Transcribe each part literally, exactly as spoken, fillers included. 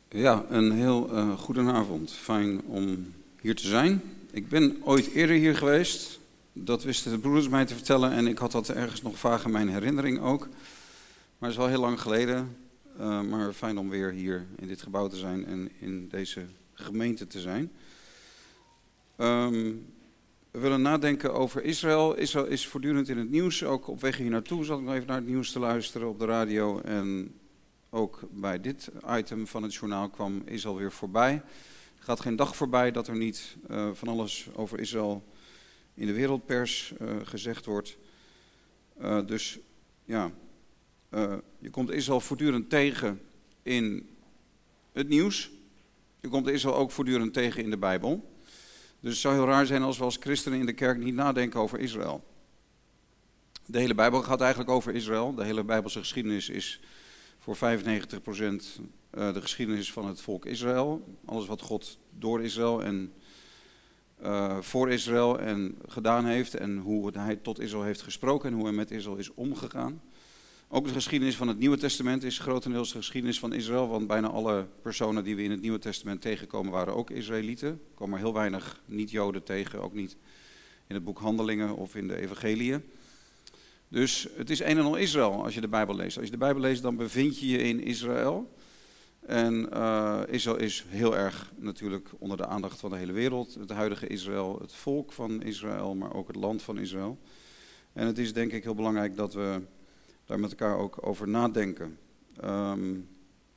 Ja, een heel uh, goedenavond. Fijn om hier te zijn. Ik ben ooit eerder hier geweest. Dat wisten de broeders mij te vertellen en ik had dat ergens nog vaag in mijn herinnering ook. Maar het is wel heel lang geleden. Uh, maar fijn om weer hier in dit gebouw te zijn en in deze gemeente te zijn. Um, we willen nadenken over Israël. Israël is voortdurend in het nieuws. Ook op weg hier naartoe zat ik nog even naar het nieuws te luisteren op de radio. En ook bij dit item van het journaal kwam Israël weer voorbij. Er gaat geen dag voorbij dat er niet uh, van alles over Israël in de wereldpers uh, gezegd wordt. Uh, dus ja, uh, je komt Israël voortdurend tegen in het nieuws. Je komt Israël ook voortdurend tegen in de Bijbel. Dus het zou heel raar zijn als we als christenen in de kerk niet nadenken over Israël. De hele Bijbel gaat eigenlijk over Israël. De hele Bijbelse geschiedenis is voor vijfennegentig procent de geschiedenis van het volk Israël. Alles wat God door Israël en uh, voor Israël en gedaan heeft en hoe hij tot Israël heeft gesproken en hoe hij met Israël is omgegaan. Ook de geschiedenis van het Nieuwe Testament is grotendeels de geschiedenis van Israël, want bijna alle personen die we in het Nieuwe Testament tegenkomen waren ook Israëlieten. Er komen maar heel weinig niet-Joden tegen, ook niet in het boek Handelingen of in de evangeliën. Dus het is een en al Israël als je de Bijbel leest. Als je de Bijbel leest, dan bevind je je in Israël. En uh, Israël is heel erg natuurlijk onder de aandacht van de hele wereld. Het huidige Israël, het volk van Israël, maar ook het land van Israël. En het is denk ik heel belangrijk dat we daar met elkaar ook over nadenken. Um,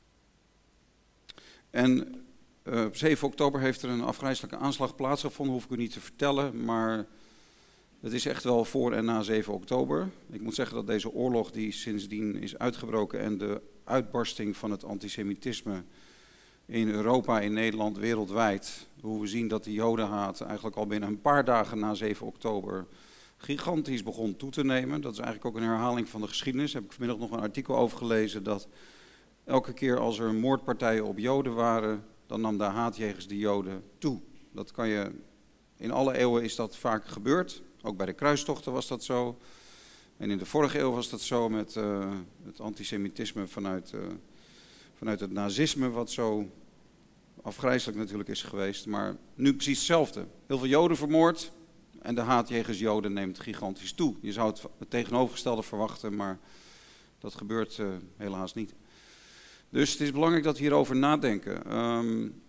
en uh, op zeven oktober heeft er een afgrijselijke aanslag plaatsgevonden, hoef ik u niet te vertellen, maar het is echt wel voor en na zeven oktober. Ik moet zeggen dat deze oorlog die sindsdien is uitgebroken en de uitbarsting van het antisemitisme in Europa, in Nederland, wereldwijd, hoe we zien dat de jodenhaat eigenlijk al binnen een paar dagen na zeven oktober gigantisch begon toe te nemen. Dat is eigenlijk ook een herhaling van de geschiedenis. Daar heb ik vanmiddag nog een artikel over gelezen dat elke keer als er moordpartijen op Joden waren, dan nam de haat jegens de Joden toe. Dat kan je, in alle eeuwen is dat vaak gebeurd. Ook bij de kruistochten was dat zo. En in de vorige eeuw was dat zo met uh, het antisemitisme vanuit, uh, vanuit het nazisme, wat zo afgrijselijk natuurlijk is geweest. Maar nu precies hetzelfde. Heel veel Joden vermoord en de haat jegens Joden neemt gigantisch toe. Je zou het, het tegenovergestelde verwachten, maar dat gebeurt uh, helaas niet. Dus het is belangrijk dat we hierover nadenken. Um,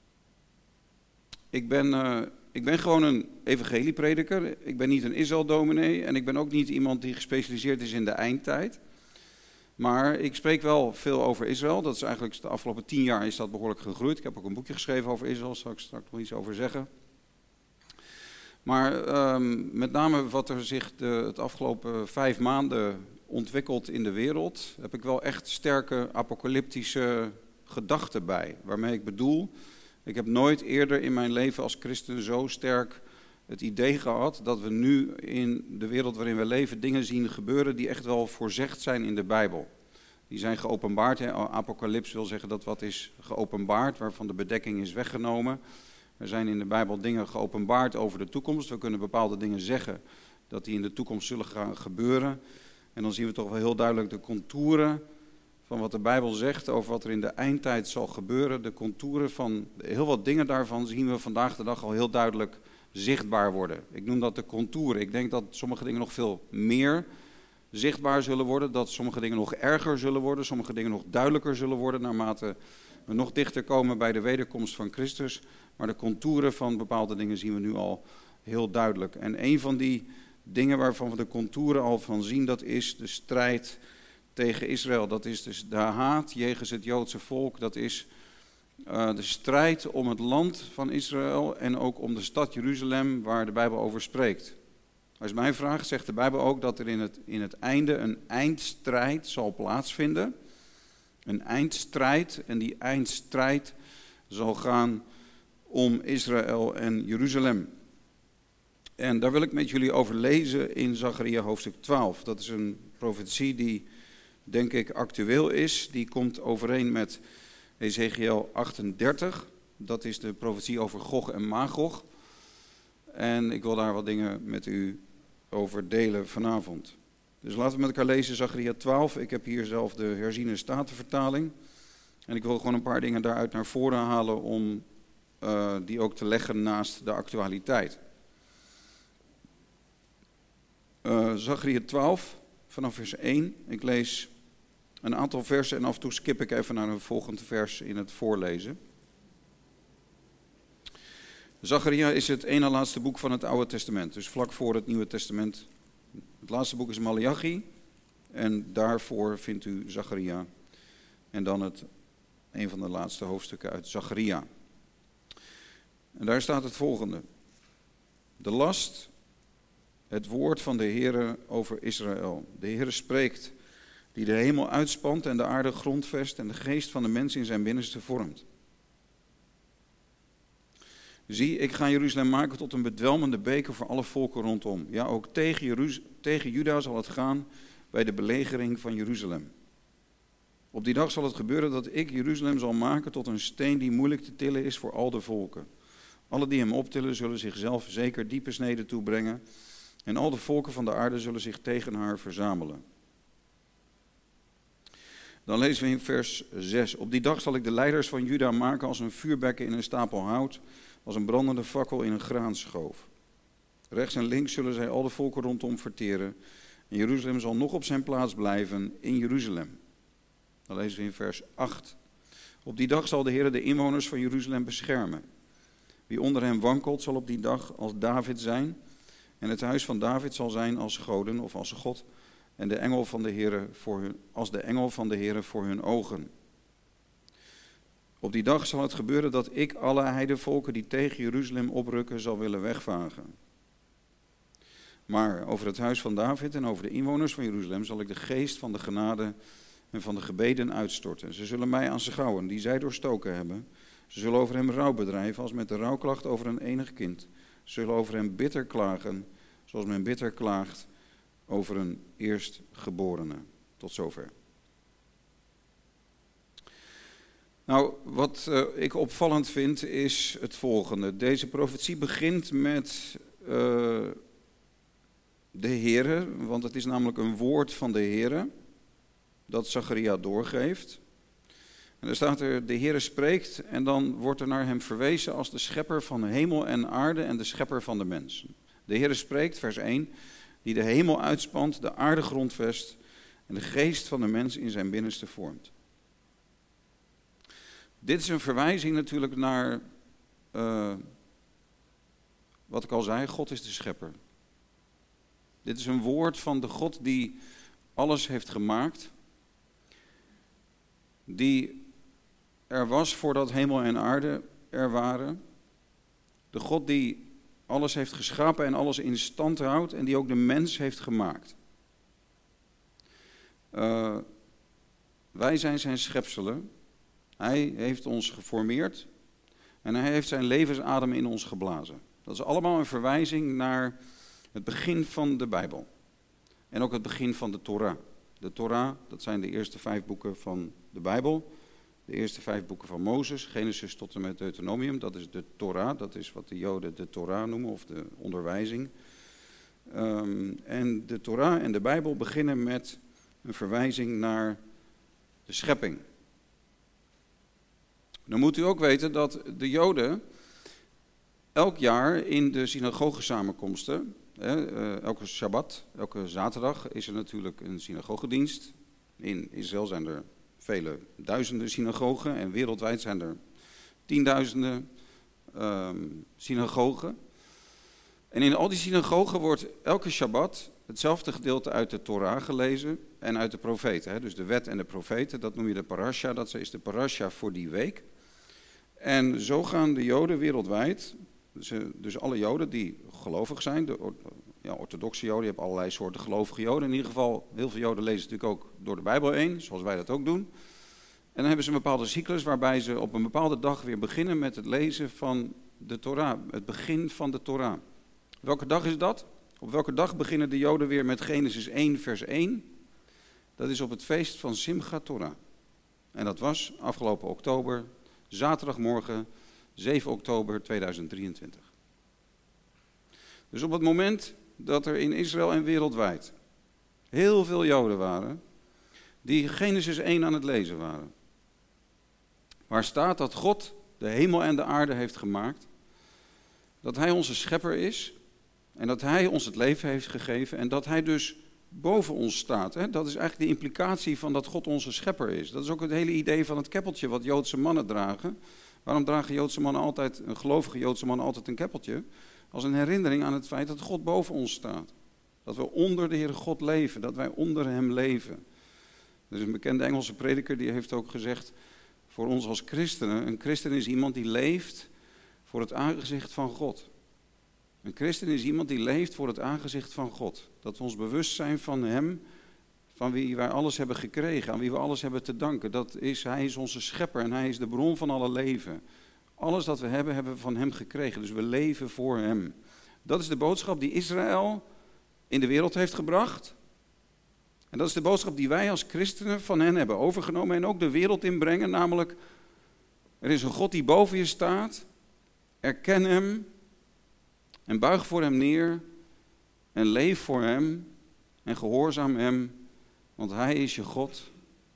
ik ben... Uh, Ik ben gewoon een evangelieprediker, ik ben niet een Israël-dominee en ik ben ook niet iemand die gespecialiseerd is in de eindtijd. Maar ik spreek wel veel over Israël, dat is eigenlijk de afgelopen tien jaar is dat behoorlijk gegroeid. Ik heb ook een boekje geschreven over Israël, daar zal ik straks nog iets over zeggen. Maar um, met name wat er zich de, het afgelopen vijf maanden ontwikkelt in de wereld, heb ik wel echt sterke apocalyptische gedachten bij, waarmee ik bedoel, ik heb nooit eerder in mijn leven als christen zo sterk het idee gehad dat we nu in de wereld waarin we leven dingen zien gebeuren die echt wel voorzegd zijn in de Bijbel. Die zijn geopenbaard. Hè. Apocalyps wil zeggen dat wat is geopenbaard, waarvan de bedekking is weggenomen. Er zijn in de Bijbel dingen geopenbaard over de toekomst. We kunnen bepaalde dingen zeggen dat die in de toekomst zullen gaan gebeuren. En dan zien we toch wel heel duidelijk de contouren van wat de Bijbel zegt over wat er in de eindtijd zal gebeuren. De contouren van heel wat dingen daarvan zien we vandaag de dag al heel duidelijk zichtbaar worden. Ik noem dat de contouren. Ik denk dat sommige dingen nog veel meer zichtbaar zullen worden. Dat sommige dingen nog erger zullen worden. Sommige dingen nog duidelijker zullen worden naarmate we nog dichter komen bij de wederkomst van Christus. Maar de contouren van bepaalde dingen zien we nu al heel duidelijk. En een van die dingen waarvan we de contouren al van zien, dat is de strijd tegen Israël. Dat is dus de haat jegens het Joodse volk. Dat is uh, de strijd om het land van Israël en ook om de stad Jeruzalem waar de Bijbel over spreekt. Als je mij vraagt, zegt de Bijbel ook dat er in het, in het einde een eindstrijd zal plaatsvinden. Een eindstrijd en die eindstrijd zal gaan om Israël en Jeruzalem. En daar wil ik met jullie over lezen in Zacharia hoofdstuk twaalf. Dat is een profetie die denk ik actueel is. Die komt overeen met Ezekiel achtendertig. Dat is de profetie over Gog en Magog. En ik wil daar wat dingen met u over delen vanavond. Dus laten we met elkaar lezen Zacharia twaalf. Ik heb hier zelf de herziene statenvertaling. En ik wil gewoon een paar dingen daaruit naar voren halen om uh, die ook te leggen naast de actualiteit. Uh, Zacharia twaalf, vanaf vers één. Ik lees een aantal versen en af en toe skip ik even naar een volgend vers in het voorlezen. Zacharia is het ene laatste boek van het Oude Testament, dus vlak voor het Nieuwe Testament. Het laatste boek is Maleachi en daarvoor vindt u Zacharia. En dan het, een van de laatste hoofdstukken uit Zacharia. En daar staat het volgende. De last, het woord van de Heere over Israël. De Heere spreekt, die de hemel uitspant en de aarde grondvest en de geest van de mens in zijn binnenste vormt. Zie, ik ga Jeruzalem maken tot een bedwelmende beker voor alle volken rondom. Ja, ook tegen, Jeruz- tegen Juda zal het gaan bij de belegering van Jeruzalem. Op die dag zal het gebeuren dat ik Jeruzalem zal maken tot een steen die moeilijk te tillen is voor al de volken. Alle die hem optillen zullen zichzelf zeker diepe sneden toebrengen en al de volken van de aarde zullen zich tegen haar verzamelen. Dan lezen we in vers zes. Op die dag zal ik de leiders van Juda maken als een vuurbekken in een stapel hout, als een brandende fakkel in een graanschoof. Rechts en links zullen zij al de volken rondom verteren. En Jeruzalem zal nog op zijn plaats blijven in Jeruzalem. Dan lezen we in vers acht. Op die dag zal de Heer de inwoners van Jeruzalem beschermen. Wie onder hem wankelt zal op die dag als David zijn. En het huis van David zal zijn als goden of als God. En de engel van de Heer voor hun, als de engel van de Heer voor hun ogen. Op die dag zal het gebeuren dat ik alle heidevolken die tegen Jeruzalem oprukken zal willen wegvagen. Maar over het huis van David en over de inwoners van Jeruzalem zal ik de geest van de genade en van de gebeden uitstorten. Ze zullen mij aanschouwen die zij doorstoken hebben. Ze zullen over hem rouw bedrijven als met de rouwklacht over een enig kind. Ze zullen over hem bitter klagen zoals men bitter klaagt over een eerstgeborene. Tot zover. Nou, wat uh, ik opvallend vind is het volgende. Deze profetie begint met uh, de Heere, want het is namelijk een woord van de Heere dat Zacharia doorgeeft. En er staat er, de Heere spreekt en dan wordt er naar hem verwezen als de schepper van hemel en aarde en de schepper van de mens. De Heere spreekt, vers één, die de hemel uitspant, de aarde grondvest en de geest van de mens in zijn binnenste vormt. Dit is een verwijzing natuurlijk naar, uh, wat ik al zei, God is de schepper. Dit is een woord van de God die alles heeft gemaakt, die er was voordat hemel en aarde er waren. De God die alles heeft geschapen en alles in stand houdt en die ook de mens heeft gemaakt. Uh, wij zijn zijn schepselen. Hij heeft ons geformeerd en hij heeft zijn levensadem in ons geblazen. Dat is allemaal een verwijzing naar het begin van de Bijbel. En ook het begin van de Torah. De Torah, dat zijn de eerste vijf boeken van de Bijbel. De eerste vijf boeken van Mozes, Genesis tot en met Deuteronomium. Dat is de Torah, dat is wat de Joden de Torah noemen, of de onderwijzing. Um, en de Torah en de Bijbel beginnen met een verwijzing naar de schepping. Dan moet u ook weten dat de Joden elk jaar in de synagogesamenkomsten, hè, uh, elke Shabbat, elke zaterdag is er natuurlijk een synagogedienst. In Israël zijn er vele duizenden synagogen en wereldwijd zijn er tienduizenden um, synagogen. En in al die synagogen wordt elke Shabbat hetzelfde gedeelte uit de Torah gelezen en uit de profeten. Hè. Dus de wet en de profeten, dat noem je de parasha, dat is de parasha voor die week. En zo gaan de Joden wereldwijd, dus, dus alle Joden die gelovig zijn, de ja, orthodoxe Joden, je hebt allerlei soorten gelovige Joden. In ieder geval, heel veel Joden lezen natuurlijk ook door de Bijbel heen, zoals wij dat ook doen. En dan hebben ze een bepaalde cyclus waarbij ze op een bepaalde dag weer beginnen met het lezen van de Torah, het begin van de Torah. Welke dag is dat? Op welke dag beginnen de Joden weer met Genesis één vers één? Dat is op het feest van Simchat Torah. En dat was afgelopen oktober, zaterdagmorgen zeven oktober tweeduizend drieëntwintig. Dus op het moment dat er in Israël en wereldwijd heel veel Joden waren die Genesis één aan het lezen waren. Waar staat dat God de hemel en de aarde heeft gemaakt. Dat hij onze schepper is. En dat hij ons het leven heeft gegeven. En dat hij dus boven ons staat. Hè? Dat is eigenlijk de implicatie van dat God onze schepper is. Dat is ook het hele idee van het keppeltje wat Joodse mannen dragen. Waarom dragen Joodse mannen altijd, een gelovige Joodse mannen altijd een keppeltje? Als een herinnering aan het feit dat God boven ons staat. Dat we onder de Heere God leven. Dat wij onder hem leven. Er is een bekende Engelse prediker die heeft ook gezegd, voor ons als christenen, een christen is iemand die leeft voor het aangezicht van God. Een christen is iemand die leeft voor het aangezicht van God. Dat we ons bewust zijn van hem, van wie wij alles hebben gekregen, aan wie we alles hebben te danken. Dat is, hij is onze schepper en hij is de bron van alle leven. Alles dat we hebben, hebben we van hem gekregen. Dus we leven voor hem. Dat is de boodschap die Israël in de wereld heeft gebracht. En dat is de boodschap die wij als christenen van hen hebben overgenomen en ook de wereld inbrengen. Namelijk, er is een God die boven je staat. Erken hem en buig voor hem neer en leef voor hem en gehoorzaam hem, want hij is je God.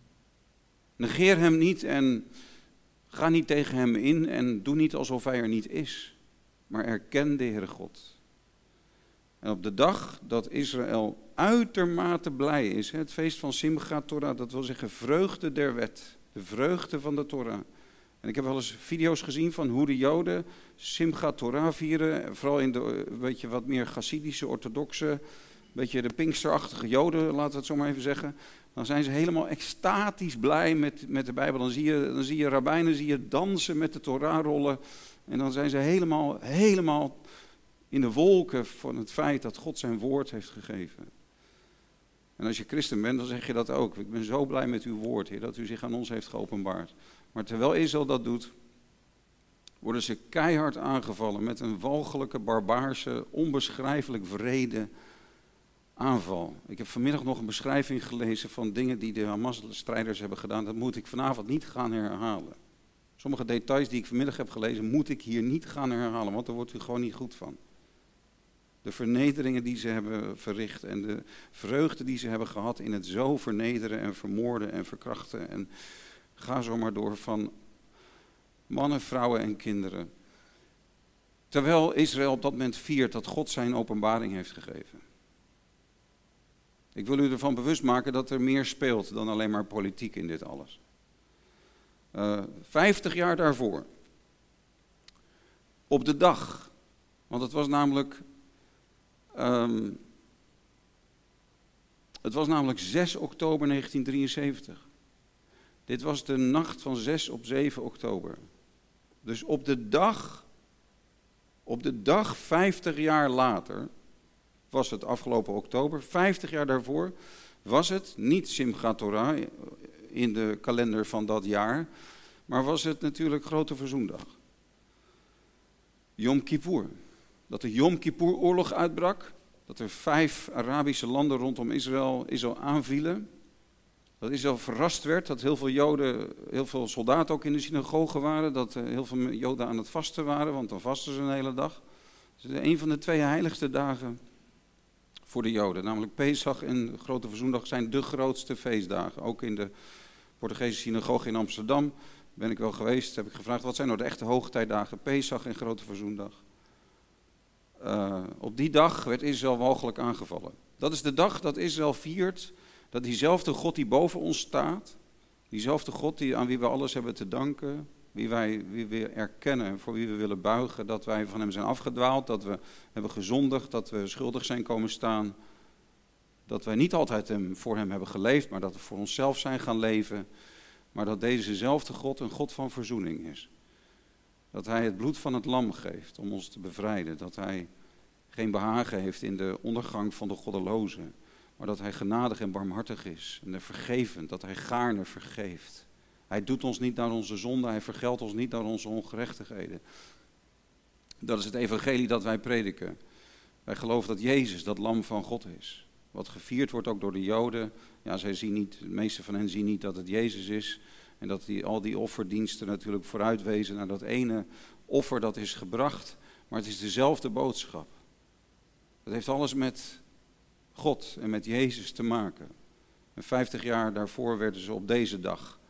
Negeer hem niet en ga niet tegen hem in en doe niet alsof hij er niet is, maar erken de Heere God. En op de dag dat Israël uitermate blij is, het feest van Simchat Torah, dat wil zeggen vreugde der wet, de vreugde van de Torah. En ik heb wel eens video's gezien van hoe de Joden Simchat Torah vieren, vooral in de weet je, wat meer Chassidische, orthodoxe, een beetje de Pinksterachtige Joden, laten we het zo maar even zeggen. Dan zijn ze helemaal extatisch blij met, met de Bijbel. Dan zie je, dan zie je rabbijnen zie je dansen met de Torahrollen. En dan zijn ze helemaal, helemaal in de wolken van het feit dat God zijn woord heeft gegeven. En als je christen bent, dan zeg je dat ook. Ik ben zo blij met uw woord, Heer, dat u zich aan ons heeft geopenbaard. Maar terwijl Israël dat doet, worden ze keihard aangevallen met een walgelijke, barbaarse, onbeschrijfelijk wrede aanval. Ik heb vanmiddag nog een beschrijving gelezen van dingen die de Hamas-strijders hebben gedaan. Dat moet ik vanavond niet gaan herhalen. Sommige details die ik vanmiddag heb gelezen, moet ik hier niet gaan herhalen, want daar wordt u gewoon niet goed van. De vernederingen die ze hebben verricht en de vreugde die ze hebben gehad in het zo vernederen en vermoorden en verkrachten. En ga zo maar door van mannen, vrouwen en kinderen. Terwijl Israël op dat moment viert dat God zijn openbaring heeft gegeven. Ik wil u ervan bewust maken dat er meer speelt dan alleen maar politiek in dit alles. Uh, Vijftig jaar daarvoor, op de dag, want het was namelijk, um, het was namelijk zes oktober negentien drieënzeventig. Dit was de nacht van zes op zeven oktober. Dus op de dag, op de dag vijftig jaar later, was het afgelopen oktober, vijftig jaar daarvoor, was het niet Simchat Torah in de kalender van dat jaar, maar was het natuurlijk Grote Verzoendag. Yom Kippur. Dat de Yom Kippur oorlog uitbrak, dat er vijf Arabische landen rondom Israël, Israël aanvielen. Dat Israël verrast werd, dat heel veel Joden, heel veel soldaten ook in de synagoge waren, dat heel veel Joden aan het vasten waren, want dan vasten ze een hele dag. Het is een van de twee heiligste dagen voor de Joden, namelijk Pesach en Grote Verzoendag zijn de grootste feestdagen. Ook in de Portugese synagoge in Amsterdam ben ik wel geweest, heb ik gevraagd, wat zijn nou de echte hoogtijdagen, Pesach en Grote Verzoendag. Uh, op die dag werd Israël walgelijk aangevallen. Dat is de dag dat Israël viert, dat diezelfde God die boven ons staat, diezelfde God die, aan wie we alles hebben te danken, wie wij wie we erkennen, voor wie we willen buigen, dat wij van hem zijn afgedwaald, dat we hebben gezondigd, dat we schuldig zijn komen staan, dat wij niet altijd hem, voor hem hebben geleefd, maar dat we voor onszelf zijn gaan leven, maar dat dezezelfde God een God van verzoening is. Dat hij het bloed van het lam geeft om ons te bevrijden, dat hij geen behagen heeft in de ondergang van de goddelozen, maar dat hij genadig en barmhartig is en vergevend, dat hij gaarne vergeeft. Hij doet ons niet naar onze zonde, hij vergeldt ons niet naar onze ongerechtigheden. Dat is het evangelie dat wij prediken. Wij geloven dat Jezus dat lam van God is. Wat gevierd wordt ook door de Joden. Ja, zij zien niet, de meeste van hen zien niet dat het Jezus is. En dat die, al die offerdiensten natuurlijk vooruitwezen naar dat ene offer dat is gebracht. Maar het is dezelfde boodschap. Het heeft alles met God en met Jezus te maken. En vijftig jaar daarvoor werden ze op deze dag,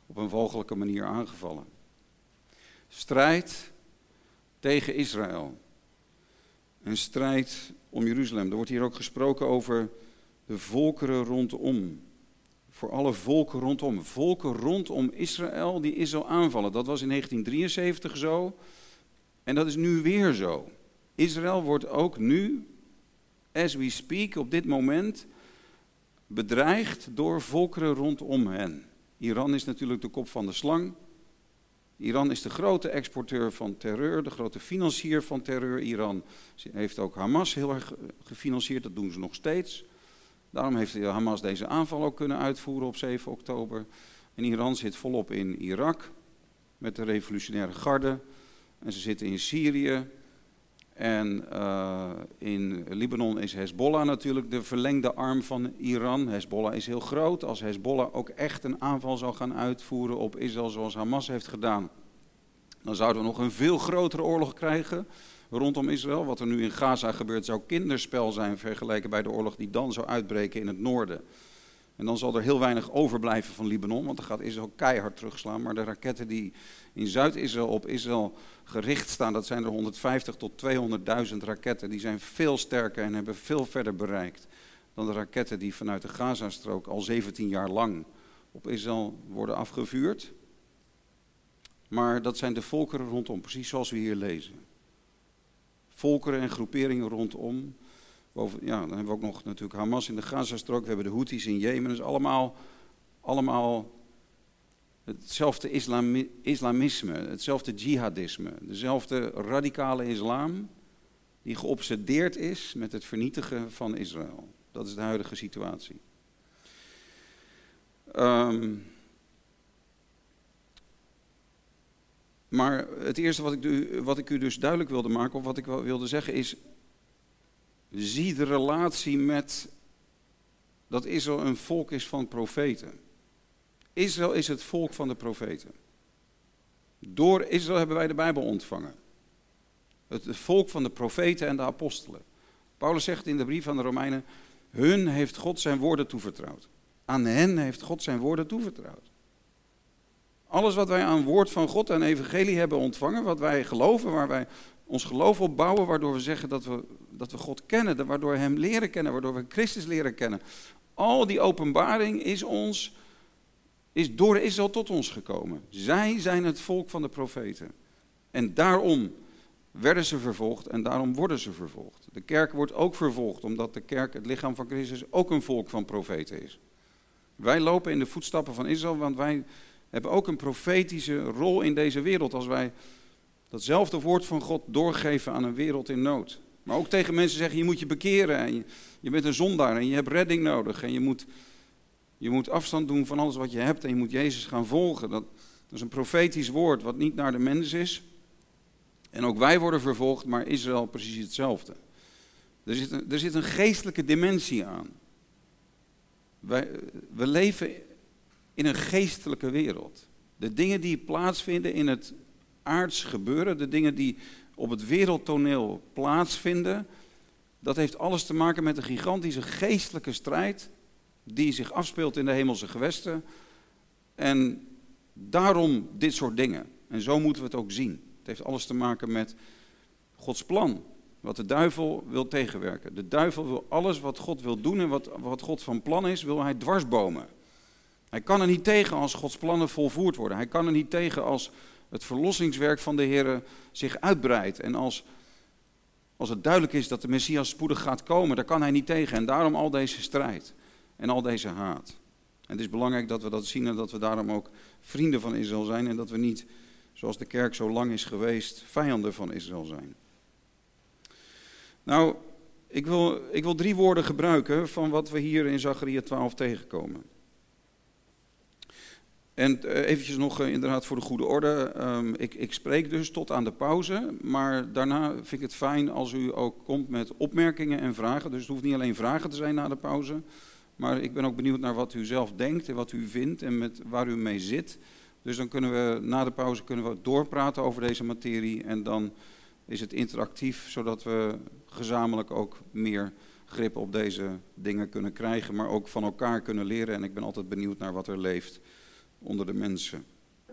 op een walgelijke manier aangevallen. Strijd tegen Israël. Een strijd om Jeruzalem. Er wordt hier ook gesproken over de volkeren rondom. Voor alle volken rondom. Volken rondom Israël die Israël aanvallen. Dat was in negentien drieënzeventig zo. En dat is nu weer zo. Israël wordt ook nu, as we speak, op dit moment, bedreigd door volkeren rondom hen. Iran is natuurlijk de kop van de slang. Iran is de grote exporteur van terreur, de grote financier van terreur. Iran heeft ook Hamas heel erg gefinancierd, dat doen ze nog steeds. Daarom heeft Hamas deze aanval ook kunnen uitvoeren op zeven oktober. En Iran zit volop in Irak met de revolutionaire garde. En ze zitten in Syrië. En uh, in Libanon is Hezbollah natuurlijk de verlengde arm van Iran. Hezbollah is heel groot. Als Hezbollah ook echt een aanval zou gaan uitvoeren op Israël zoals Hamas heeft gedaan, dan zouden we nog een veel grotere oorlog krijgen rondom Israël. Wat er nu in Gaza gebeurt zou kinderspel zijn vergeleken bij de oorlog die dan zou uitbreken in het noorden. En dan zal er heel weinig overblijven van Libanon, want dan gaat Israël keihard terugslaan. Maar de raketten die in Zuid-Israël op Israël gericht staan, dat zijn er honderdvijftig tot tweehonderdduizend raketten. Die zijn veel sterker en hebben veel verder bereikt dan de raketten die vanuit de Gazastrook al zeventien jaar lang op Israël worden afgevuurd. Maar dat zijn de volkeren rondom, precies zoals we hier lezen. Volkeren en groeperingen rondom. Boven, ja, dan hebben we ook nog natuurlijk Hamas in de Gazastrook. We hebben de Houthis in Jemen. Dus allemaal, allemaal hetzelfde islami- islamisme, hetzelfde jihadisme. Dezelfde radicale islam die geobsedeerd is met het vernietigen van Israël. Dat is de huidige situatie. Um, maar het eerste wat ik, u, wat ik u dus duidelijk wilde maken, of wat ik wilde zeggen is, zie de relatie met dat Israël een volk is van profeten. Israël is het volk van de profeten. Door Israël hebben wij de Bijbel ontvangen. Het volk van de profeten en de apostelen. Paulus zegt in de brief aan de Romeinen, hun heeft God zijn woorden toevertrouwd. Aan hen heeft God zijn woorden toevertrouwd. Alles wat wij aan woord van God en evangelie hebben ontvangen, wat wij geloven, waar wij ons geloof op bouwen, waardoor we zeggen dat we, dat we God kennen, waardoor we hem leren kennen, waardoor we Christus leren kennen. Al die openbaring is, ons, is door Israël tot ons gekomen. Zij zijn het volk van de profeten. En daarom werden ze vervolgd en daarom worden ze vervolgd. De kerk wordt ook vervolgd, omdat de kerk, het lichaam van Christus, ook een volk van profeten is. Wij lopen in de voetstappen van Israël, want wij hebben ook een profetische rol in deze wereld als wij datzelfde woord van God doorgeven aan een wereld in nood. Maar ook tegen mensen zeggen, je moet je bekeren en je, je bent een zondaar en je hebt redding nodig. En je moet, je moet afstand doen van alles wat je hebt en je moet Jezus gaan volgen. Dat, dat is een profetisch woord wat niet naar de mens is. En ook wij worden vervolgd, maar Israël precies hetzelfde. Er zit een, er zit een geestelijke dimensie aan. Wij, we leven in een geestelijke wereld. De dingen die plaatsvinden in het aards gebeuren, de dingen die op het wereldtoneel plaatsvinden, dat heeft alles te maken met een gigantische geestelijke strijd die zich afspeelt in de hemelse gewesten. En daarom dit soort dingen. En zo moeten we het ook zien. Het heeft alles te maken met Gods plan, wat de duivel wil tegenwerken. De duivel wil alles wat God wil doen en wat, wat God van plan is, wil hij dwarsbomen. Hij kan er niet tegen als Gods plannen volvoerd worden. Hij kan er niet tegen als het verlossingswerk van de Heer zich uitbreidt. En als, als het duidelijk is dat de Messias spoedig gaat komen, daar kan hij niet tegen. En daarom al deze strijd en al deze haat. En het is belangrijk dat we dat zien en dat we daarom ook vrienden van Israël zijn. En dat we niet, zoals de kerk zo lang is geweest, vijanden van Israël zijn. Nou, ik wil, ik wil drie woorden gebruiken van wat we hier in Zacharia twaalf tegenkomen. En eventjes nog inderdaad voor de goede orde, um, ik, ik spreek dus tot aan de pauze, maar daarna vind ik het fijn als u ook komt met opmerkingen en vragen. Dus het hoeft niet alleen vragen te zijn na de pauze, maar ik ben ook benieuwd naar wat u zelf denkt en wat u vindt en met waar u mee zit. Dus dan kunnen we na de pauze kunnen we doorpraten over deze materie en dan is het interactief, zodat we gezamenlijk ook meer grip op deze dingen kunnen krijgen, maar ook van elkaar kunnen leren. En ik ben altijd benieuwd naar wat er leeft onder de mensen.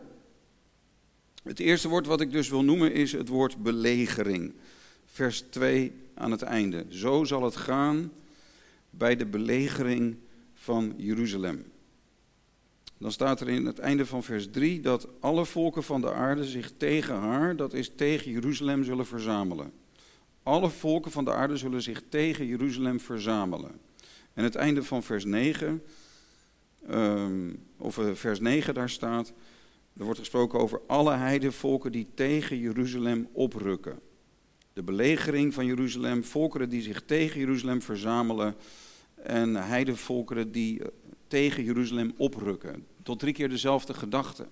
Het eerste woord wat ik dus wil noemen is het woord belegering. Vers twee aan het einde. Zo zal het gaan bij de belegering van Jeruzalem. Dan staat er in het einde van vers drie dat alle volken van de aarde zich tegen haar, dat is tegen Jeruzalem, zullen verzamelen. Alle volken van de aarde zullen zich tegen Jeruzalem verzamelen. En het einde van vers negen, um, of uh, vers negen daar staat, er wordt gesproken over alle heidenvolken die tegen Jeruzalem oprukken. De belegering van Jeruzalem, volkeren die zich tegen Jeruzalem verzamelen en heidenvolkeren die tegen Jeruzalem oprukken. Tot drie keer dezelfde gedachte.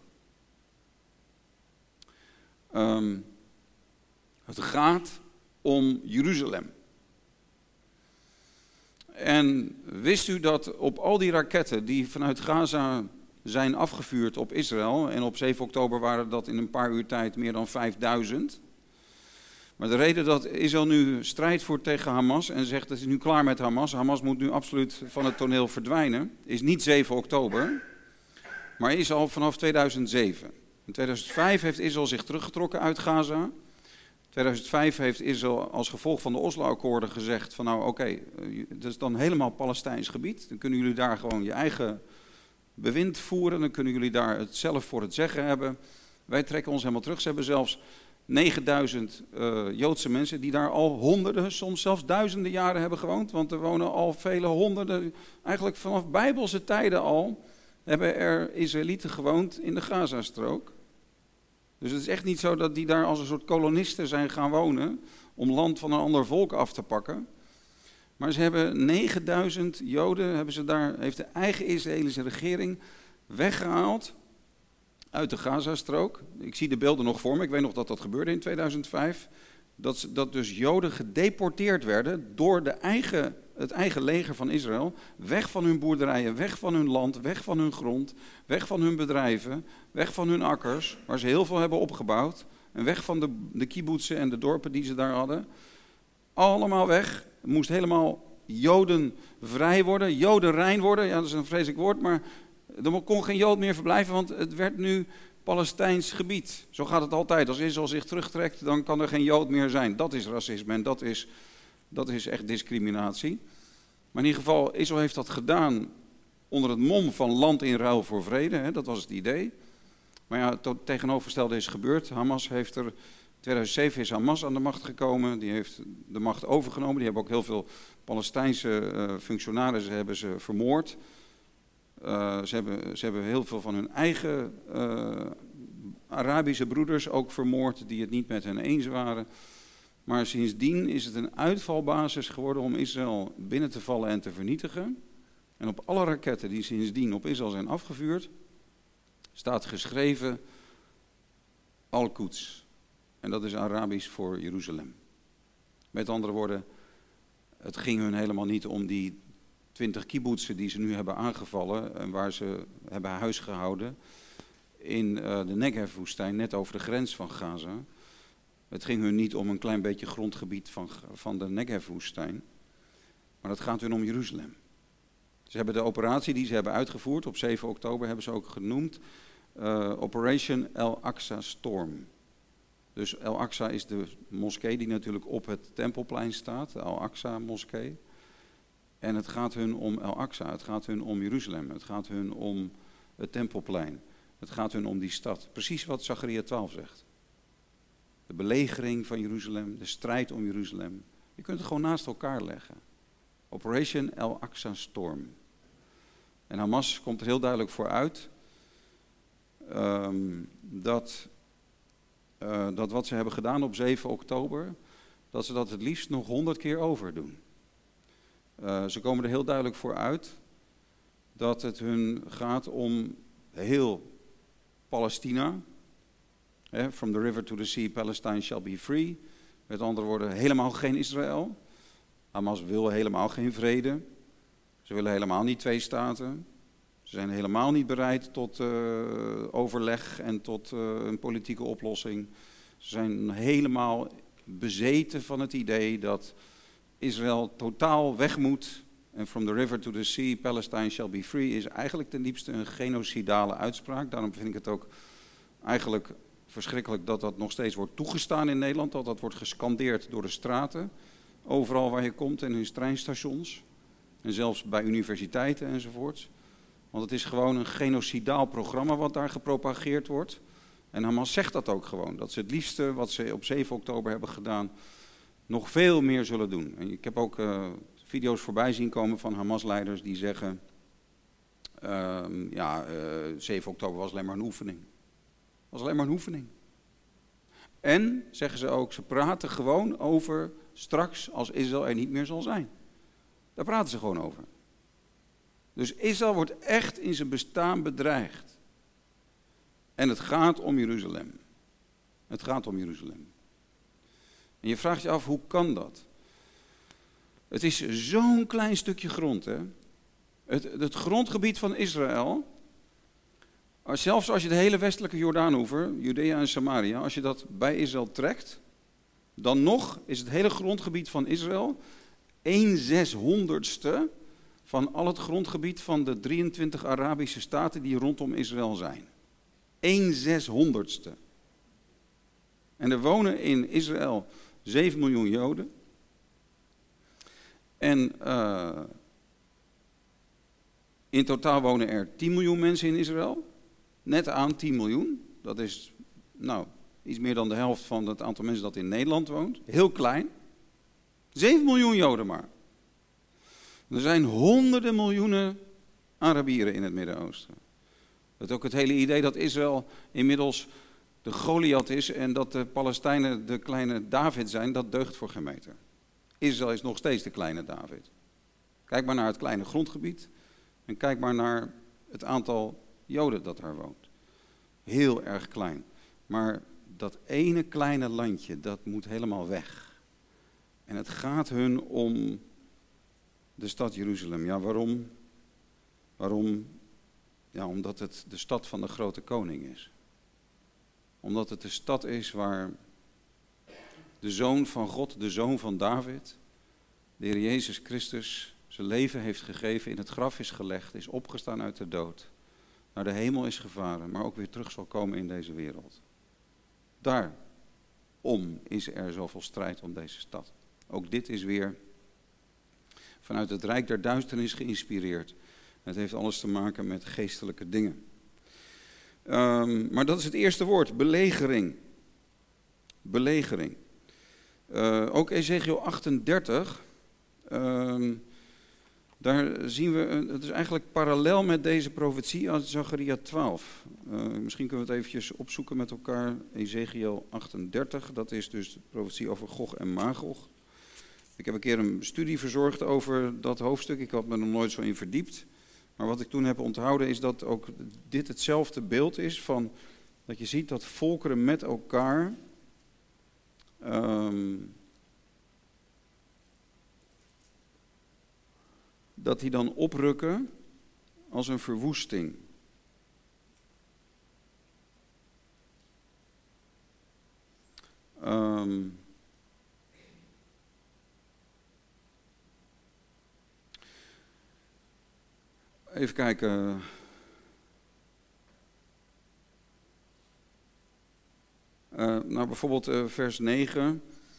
Um, het gaat om Jeruzalem. En wist u dat op al die raketten die vanuit Gaza zijn afgevuurd op Israël, en op zeven oktober waren dat in een paar uur tijd meer dan vijfduizend. Maar de reden dat Israël nu strijd voert tegen Hamas en zegt dat het is nu klaar met Hamas, Hamas moet nu absoluut van het toneel verdwijnen, is niet zeven oktober, maar is al vanaf tweeduizend zeven. In tweeduizend vijf heeft Israël zich teruggetrokken uit Gaza. In tweeduizend vijf heeft Israël als gevolg van de Oslo-akkoorden gezegd van nou oké, okay, dat is dan helemaal Palestijns gebied. Dan kunnen jullie daar gewoon je eigen bewind voeren, dan kunnen jullie daar het zelf voor het zeggen hebben. Wij trekken ons helemaal terug. Ze hebben zelfs negenduizend uh, Joodse mensen die daar al honderden, soms zelfs duizenden jaren hebben gewoond. Want er wonen al vele honderden, eigenlijk vanaf bijbelse tijden al, hebben er Israëlieten gewoond in de Gazastrook. Dus het is echt niet zo dat die daar als een soort kolonisten zijn gaan wonen om land van een ander volk af te pakken. Maar ze hebben negenduizend Joden, hebben ze daar, heeft de eigen Israëlische regering weggehaald uit de Gazastrook. Ik zie de beelden nog voor me, ik weet nog dat dat gebeurde in tweeduizend vijf. Dat, dat dus Joden gedeporteerd werden door de eigen, het eigen leger van Israël. Weg van hun boerderijen, weg van hun land, weg van hun grond, weg van hun bedrijven, weg van hun akkers, waar ze heel veel hebben opgebouwd. En weg van de, de kibbutzen en de dorpen die ze daar hadden. Allemaal weg. Het moest helemaal Jodenvrij worden, Jodenrein worden. Ja, dat is een vreselijk woord, maar er kon geen Jood meer verblijven, want het werd nu Palestijns gebied. Zo gaat het altijd. Als Israël zich terugtrekt, dan kan er geen Jood meer zijn. Dat is racisme en dat is, dat is echt discriminatie. Maar in ieder geval, Israël heeft dat gedaan onder het mom van land in ruil voor vrede. Hè, dat was het idee. Maar ja, het tegenovergestelde is gebeurd. Hamas heeft er... In tweeduizend zeven is Hamas aan de macht gekomen, die heeft de macht overgenomen. Die hebben ook heel veel Palestijnse uh, functionarissen hebben ze vermoord. Uh, ze, hebben, ze hebben heel veel van hun eigen uh, Arabische broeders ook vermoord, die het niet met hen eens waren. Maar sindsdien is het een uitvalbasis geworden om Israël binnen te vallen en te vernietigen. En op alle raketten die sindsdien op Israël zijn afgevuurd, staat geschreven Al-Quds. En dat is Arabisch voor Jeruzalem. Met andere woorden, het ging hun helemaal niet om die twintig kibbutzen die ze nu hebben aangevallen en waar ze hebben huisgehouden in uh, de Negev-woestijn, net over de grens van Gaza. Het ging hun niet om een klein beetje grondgebied van, van de Negev-woestijn, maar het gaat hun om Jeruzalem. Ze hebben de operatie die ze hebben uitgevoerd, op zeven oktober hebben ze ook genoemd, uh, Operation Al-Aqsa Storm. Dus Al-Aqsa is de moskee die natuurlijk op het Tempelplein staat, de Al-Aqsa moskee. En het gaat hun om Al-Aqsa, het gaat hun om Jeruzalem, het gaat hun om het Tempelplein. Het gaat hun om die stad. Precies wat Zacharia twaalf zegt. De belegering van Jeruzalem, de strijd om Jeruzalem. Je kunt het gewoon naast elkaar leggen. Operation Al-Aqsa Storm. En Hamas komt er heel duidelijk voor uit um, dat... Uh, dat wat ze hebben gedaan op zeven oktober, dat ze dat het liefst nog honderd keer overdoen. Uh, ze komen er heel duidelijk voor uit dat het hun gaat om heel Palestina. Eh, from the river to the sea, Palestine shall be free. Met andere woorden, helemaal geen Israël. Hamas wil helemaal geen vrede. Ze willen helemaal niet twee staten. Ze zijn helemaal niet bereid tot uh, overleg en tot uh, een politieke oplossing. Ze zijn helemaal bezeten van het idee dat Israël totaal weg moet En from the river to the sea, Palestine shall be free, is eigenlijk ten diepste een genocidale uitspraak. Daarom vind ik het ook eigenlijk verschrikkelijk dat dat nog steeds wordt toegestaan in Nederland. Dat dat wordt gescandeerd door de straten. Overal waar je komt en in treinstations. En zelfs bij universiteiten enzovoort. Want het is gewoon een genocidaal programma wat daar gepropageerd wordt. En Hamas zegt dat ook gewoon. Dat ze het liefste wat ze op zeven oktober hebben gedaan nog veel meer zullen doen. En ik heb ook uh, video's voorbij zien komen van Hamas-leiders die zeggen... Uh, ja, uh, zeven oktober was alleen maar een oefening. was alleen maar een oefening. En, zeggen ze ook, ze praten gewoon over straks als Israël er niet meer zal zijn. Daar praten ze gewoon over. Dus Israël wordt echt in zijn bestaan bedreigd. En het gaat om Jeruzalem. Het gaat om Jeruzalem. En je vraagt je af, hoe kan dat? Het is zo'n klein stukje grond, hè. Het, het grondgebied van Israël, zelfs als je de hele westelijke Jordaanoever, Judea en Samaria, als je dat bij Israël trekt, dan nog is het hele grondgebied van Israël een zeshonderdste van al het grondgebied van de drieëntwintig Arabische staten die rondom Israël zijn. een zeshonderdste. En er wonen in Israël zeven miljoen Joden. En uh, in totaal wonen er tien miljoen mensen in Israël. Net aan tien miljoen. Dat is nou iets meer dan de helft van het aantal mensen dat in Nederland woont. Heel klein. zeven miljoen Joden maar. Er zijn honderden miljoenen Arabieren in het Midden-Oosten. Dat ook het hele idee dat Israël inmiddels de Goliath is en dat de Palestijnen de kleine David zijn, dat deugt voor geen meter. Israël is nog steeds de kleine David. Kijk maar naar het kleine grondgebied en kijk maar naar het aantal Joden dat daar woont. Heel erg klein. Maar dat ene kleine landje, dat moet helemaal weg. En het gaat hun om de stad Jeruzalem. Ja, waarom? Waarom? Ja, omdat het de stad van de grote koning is. Omdat het de stad is waar de Zoon van God, de Zoon van David, de Heer Jezus Christus, zijn leven heeft gegeven, in het graf is gelegd, is opgestaan uit de dood, naar de hemel is gevaren, maar ook weer terug zal komen in deze wereld. Daarom is er zoveel strijd om deze stad. Ook dit is weer vanuit het Rijk der Duisternis geïnspireerd. Het heeft alles te maken met geestelijke dingen. Um, maar dat is het eerste woord, belegering. Belegering. Uh, ook Ezekiel achtendertig, um, daar zien we, het is eigenlijk parallel met deze profetie uit Zacharia twaalf. Uh, misschien kunnen we het eventjes opzoeken met elkaar. Ezekiel achtendertig, dat is dus de profetie over Gog en Magog. Ik heb een keer een studie verzorgd over dat hoofdstuk, ik had me er nog nooit zo in verdiept. Maar wat ik toen heb onthouden is dat ook dit hetzelfde beeld is van dat je ziet dat volkeren met elkaar um, dat die dan oprukken als een verwoesting. Um, Even kijken. Uh, nou, bijvoorbeeld uh, vers negen.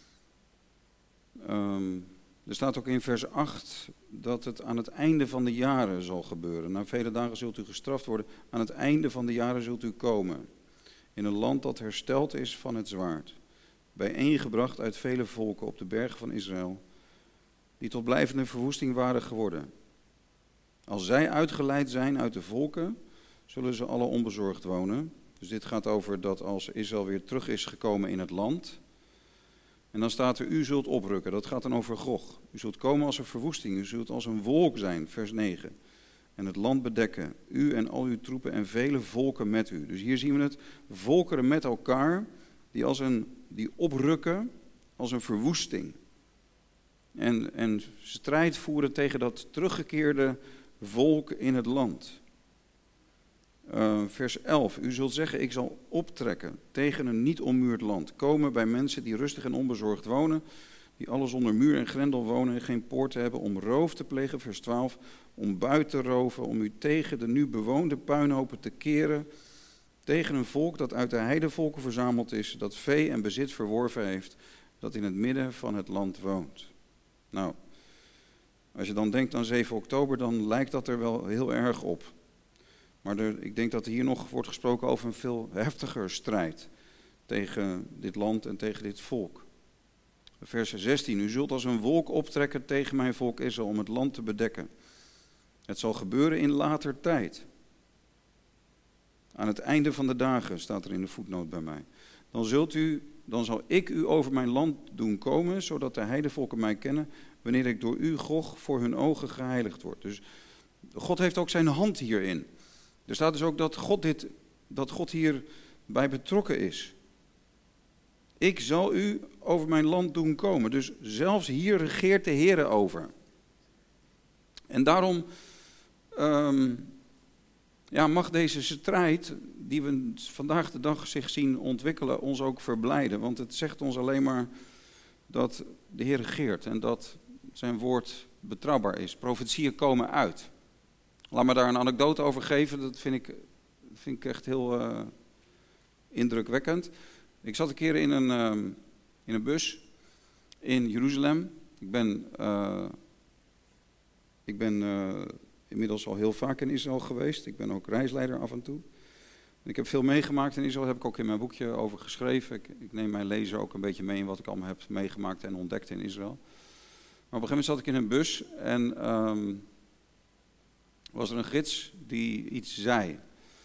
Um, er staat ook in vers acht dat het aan het einde van de jaren zal gebeuren. Na vele dagen zult u gestraft worden. Aan het einde van de jaren zult u komen. In een land dat hersteld is van het zwaard. Bijeengebracht uit vele volken op de bergen van Israël. Die tot blijvende verwoesting waren geworden. Als zij uitgeleid zijn uit de volken, zullen ze alle onbezorgd wonen. Dus dit gaat over dat als Israël weer terug is gekomen in het land. En dan staat er, u zult oprukken. Dat gaat dan over Gog. U zult komen als een verwoesting. U zult als een wolk zijn, vers negen. En het land bedekken. U en al uw troepen en vele volken met u. Dus hier zien we het. Volkeren met elkaar, die, als een, die oprukken als een verwoesting. En, en strijd voeren tegen dat teruggekeerde volk in het land. Uh, vers elf. U zult zeggen, ik zal optrekken tegen een niet ommuurd land. Komen bij mensen die rustig en onbezorgd wonen. die alle zonder muur en grendel wonen en geen poorten hebben, om roof te plegen, vers twaalf, om buit te roven, om u tegen de nu bewoonde puinhopen te keren, tegen een volk dat uit de heidevolken verzameld is, dat vee en bezit verworven heeft, dat in het midden van het land woont. Nou, als je dan denkt aan zeven oktober, dan lijkt dat er wel heel erg op. Maar er, ik denk dat hier nog wordt gesproken over een veel heftiger strijd tegen dit land en tegen dit volk. Vers zestien, u zult als een wolk optrekken tegen mijn volk Israël om het land te bedekken. Het zal gebeuren in later tijd. Aan het einde van de dagen, staat er in de voetnoot bij mij. Dan, zult u, dan zal ik u over mijn land doen komen, zodat de heidevolken mij kennen, wanneer ik door u, Gog, voor hun ogen geheiligd word. Dus God heeft ook zijn hand hierin. Er staat dus ook dat God, dit, dat God hierbij betrokken is. Ik zal u over mijn land doen komen. Dus zelfs hier regeert de Heer over. En daarom um, ja, mag deze strijd, die we vandaag de dag zich zien ontwikkelen, ons ook verblijden. Want het zegt ons alleen maar dat de Heer regeert en dat zijn woord betrouwbaar is. Profetieën komen uit. Laat me daar een anekdote over geven, dat vind ik, vind ik echt heel uh, indrukwekkend. Ik zat een keer in een, uh, in een bus in Jeruzalem. Ik ben, uh, ik ben uh, inmiddels al heel vaak in Israël geweest. Ik ben ook reisleider af en toe. En ik heb veel meegemaakt in Israël, daar heb ik ook in mijn boekje over geschreven. Ik, ik neem mijn lezer ook een beetje mee in wat ik allemaal heb meegemaakt en ontdekt in Israël. Maar op een gegeven moment zat ik in een bus en um, was er een gids die iets zei.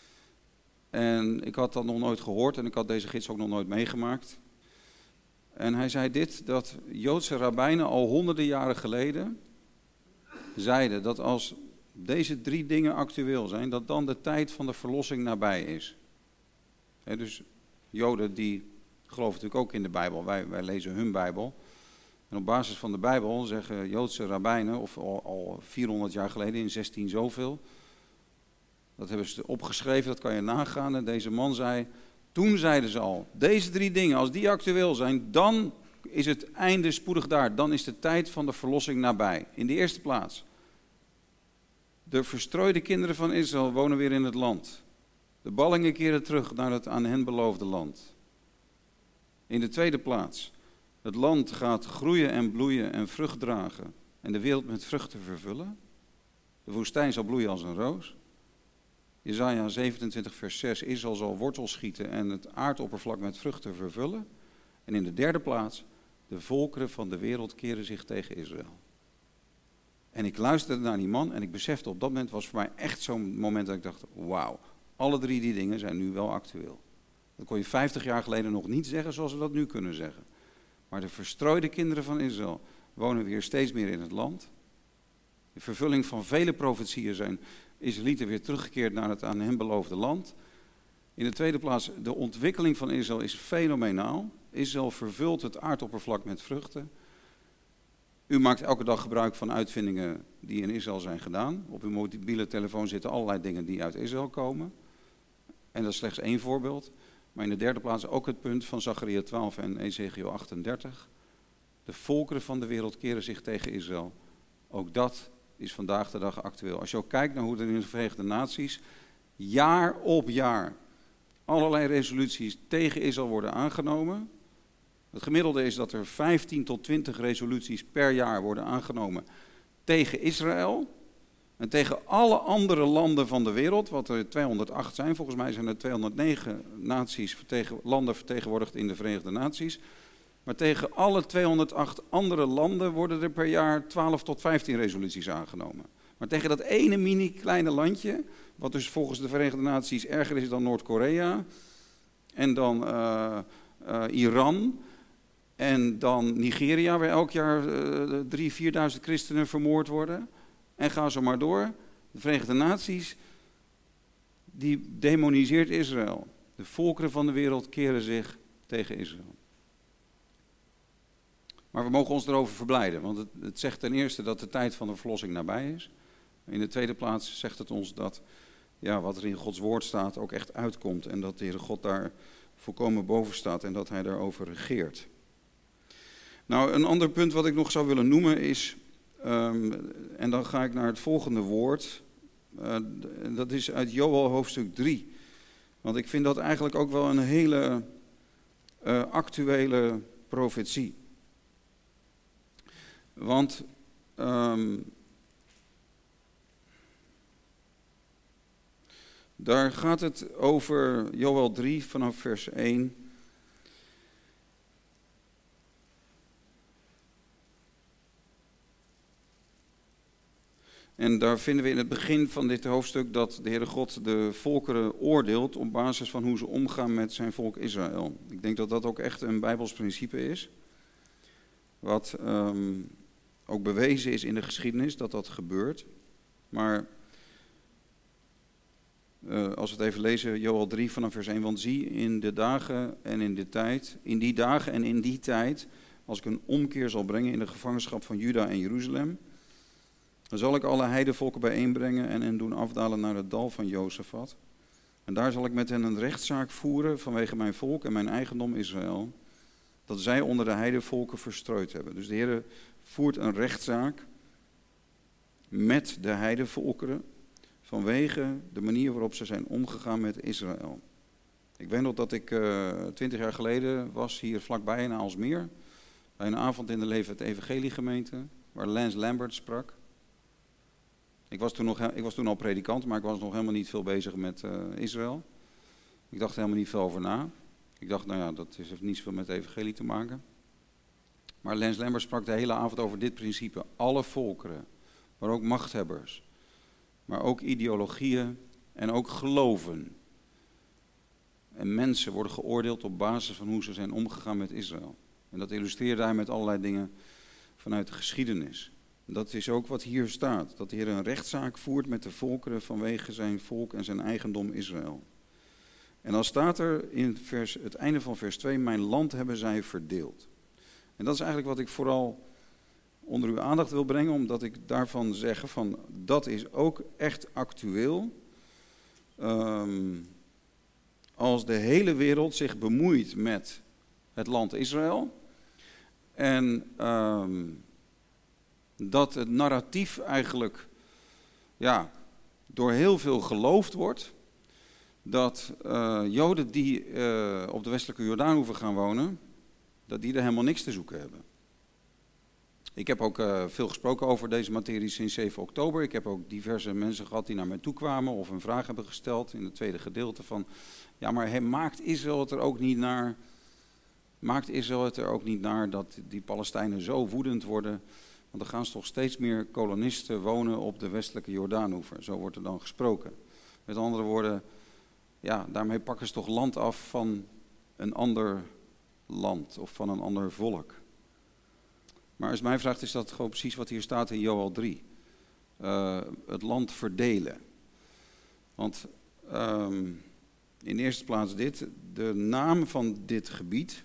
En ik had dat nog nooit gehoord en ik had deze gids ook nog nooit meegemaakt. En hij zei dit, dat Joodse rabbijnen al honderden jaren geleden zeiden dat als deze drie dingen actueel zijn, dat dan de tijd van de verlossing nabij is. He, dus Joden die geloven natuurlijk ook in de Bijbel, wij, wij lezen hun Bijbel. En op basis van de Bijbel zeggen Joodse rabbijnen, of al, al vierhonderd jaar geleden in zestien zoveel, dat hebben ze opgeschreven, dat kan je nagaan. En deze man zei, toen zeiden ze al, deze drie dingen, als die actueel zijn, dan is het einde spoedig daar. Dan is de tijd van de verlossing nabij. In de eerste plaats, de verstrooide kinderen van Israël wonen weer in het land. De ballingen keren terug naar het aan hen beloofde land. In de tweede plaats, het land gaat groeien en bloeien en vrucht dragen en de wereld met vruchten vervullen. De woestijn zal bloeien als een roos. Jesaja zevenentwintig vers zes, Israël zal wortels schieten en het aardoppervlak met vruchten vervullen. En in de derde plaats, de volkeren van de wereld keren zich tegen Israël. En ik luisterde naar die man en ik besefte op dat moment, was voor mij echt zo'n moment dat ik dacht, wauw, alle drie die dingen zijn nu wel actueel. Dat kon je vijftig jaar geleden nog niet zeggen zoals we dat nu kunnen zeggen. Maar de verstrooide kinderen van Israël wonen weer steeds meer in het land. De vervulling van vele profetieën zijn Israëlieten weer teruggekeerd naar het aan hen beloofde land. In de tweede plaats, de ontwikkeling van Israël is fenomenaal. Israël vervult het aardoppervlak met vruchten. U maakt elke dag gebruik van uitvindingen die in Israël zijn gedaan. Op uw mobiele telefoon zitten allerlei dingen die uit Israël komen. En dat is slechts één voorbeeld. Maar in de derde plaats ook het punt van Zacharia twaalf en Ezekiel achtendertig. De volkeren van de wereld keren zich tegen Israël. Ook dat is vandaag de dag actueel. Als je ook kijkt naar hoe er in de Verenigde Naties jaar op jaar allerlei resoluties tegen Israël worden aangenomen. Het gemiddelde is dat er vijftien tot twintig resoluties per jaar worden aangenomen tegen Israël. En tegen alle andere landen van de wereld, wat er tweehonderdacht zijn. Volgens mij zijn er tweehonderdnegen naties vertegen, landen vertegenwoordigd in de Verenigde Naties. Maar tegen alle tweehonderdacht andere landen worden er per jaar twaalf tot vijftien resoluties aangenomen. Maar tegen dat ene mini kleine landje, wat dus volgens de Verenigde Naties erger is dan Noord-Korea, en dan uh, uh, Iran, en dan Nigeria, waar elk jaar uh, drie, vierduizend christenen vermoord worden. En ga zo maar door. De Verenigde Naties, die demoniseert Israël. De volkeren van de wereld keren zich tegen Israël. Maar we mogen ons erover verblijden, want het, het zegt ten eerste dat de tijd van de verlossing nabij is. In de tweede plaats zegt het ons dat ja, wat er in Gods woord staat ook echt uitkomt. En dat de Heere God daar volkomen boven staat en dat hij daarover regeert. Nou, een ander punt wat ik nog zou willen noemen is, um, en dan ga ik naar het volgende woord, uh, dat is uit Joël hoofdstuk drie. Want ik vind dat eigenlijk ook wel een hele uh, actuele profetie. Want um, daar gaat het over Joël drie vanaf vers één. En daar vinden we in het begin van dit hoofdstuk dat de Heere God de volkeren oordeelt op basis van hoe ze omgaan met zijn volk Israël. Ik denk dat dat ook echt een Bijbels principe is. Wat um, ook bewezen is in de geschiedenis dat dat gebeurt. Maar uh, als we het even lezen, Joël drie vanaf vers één. Want zie, in de dagen en in de tijd, in die dagen en in die tijd, als ik een omkeer zal brengen in de gevangenschap van Juda en Jeruzalem, dan zal ik alle heidevolken bijeenbrengen en hen doen afdalen naar het dal van Jozefat. En daar zal ik met hen een rechtszaak voeren vanwege mijn volk en mijn eigendom Israël, dat zij onder de heidevolken verstrooid hebben. Dus de Heer voert een rechtszaak met de heidevolkeren vanwege de manier waarop ze zijn omgegaan met Israël. Ik weet nog dat ik twintig uh, jaar geleden was hier vlakbij in Aalsmeer, bij een avond in de Leven het Evangeliegemeente, waar Lance Lambert sprak. Ik was, toen nog, ik was toen al predikant, maar ik was nog helemaal niet veel bezig met uh, Israël. Ik dacht er helemaal niet veel over na. Ik dacht, nou ja, dat heeft niet zoveel met het evangelie te maken. Maar Lance Lambert sprak de hele avond over dit principe. Alle volkeren, maar ook machthebbers, maar ook ideologieën en ook geloven. En mensen worden geoordeeld op basis van hoe ze zijn omgegaan met Israël. En dat illustreerde hij met allerlei dingen vanuit de geschiedenis. Dat is ook wat hier staat, dat de Heer een rechtszaak voert met de volkeren vanwege zijn volk en zijn eigendom Israël. En dan staat er in vers, het einde van vers twee, mijn land hebben zij verdeeld. En dat is eigenlijk wat ik vooral onder uw aandacht wil brengen, omdat ik daarvan zeg van, dat is ook echt actueel. Um, als de hele wereld zich bemoeit met het land Israël en um, dat het narratief eigenlijk ja, door heel veel geloofd wordt, dat uh, Joden die uh, op de westelijke Jordaanoever gaan wonen, dat die er helemaal niks te zoeken hebben. Ik heb ook uh, veel gesproken over deze materie sinds zeven oktober. Ik heb ook diverse mensen gehad die naar mij toe kwamen of een vraag hebben gesteld in het tweede gedeelte van, ja, maar he, maakt Israël het er ook niet naar, maakt Israël het er ook niet naar dat die Palestijnen zo woedend worden? Want er gaan toch steeds meer kolonisten wonen op de westelijke Jordaanoever. Zo wordt er dan gesproken. Met andere woorden, ja, daarmee pakken ze toch land af van een ander land of van een ander volk. Maar als mij vraagt, is dat gewoon precies wat hier staat in Joël drie. Uh, het land verdelen. Want um, in de eerste plaats dit, de naam van dit gebied.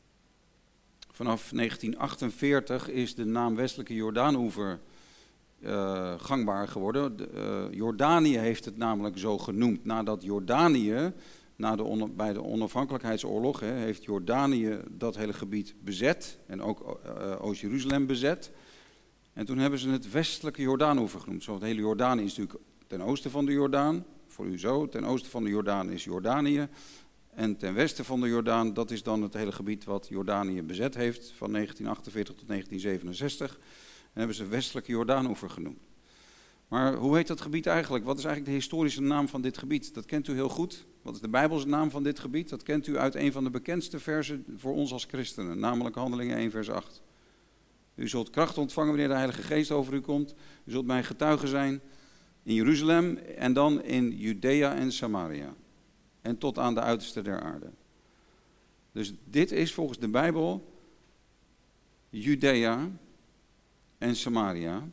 Vanaf negentien achtenveertig is de naam westelijke Jordaanoever uh, gangbaar geworden. De, uh, Jordanië heeft het namelijk zo genoemd. Nadat Jordanië, na de on, bij de onafhankelijkheidsoorlog, he, heeft Jordanië dat hele gebied bezet. En ook uh, Oost-Jeruzalem bezet. En toen hebben ze het westelijke Jordaanoever genoemd. Zo, het hele Jordanië is natuurlijk ten oosten van de Jordaan. Voor u zo, ten oosten van de Jordaan is Jordanië. En ten westen van de Jordaan, dat is dan het hele gebied wat Jordanië bezet heeft, van negentien achtenveertig tot negentien zevenenzestig. En hebben ze westelijke Jordaanoever genoemd. Maar hoe heet dat gebied eigenlijk? Wat is eigenlijk de historische naam van dit gebied? Dat kent u heel goed. Wat is de Bijbelse naam van dit gebied? Dat kent u uit een van de bekendste versen voor ons als christenen, namelijk Handelingen één vers acht. U zult kracht ontvangen wanneer de Heilige Geest over u komt. U zult mijn getuige zijn in Jeruzalem en dan in Judea en Samaria. En tot aan de uiterste der aarde. Dus dit is volgens de Bijbel Judea en Samaria.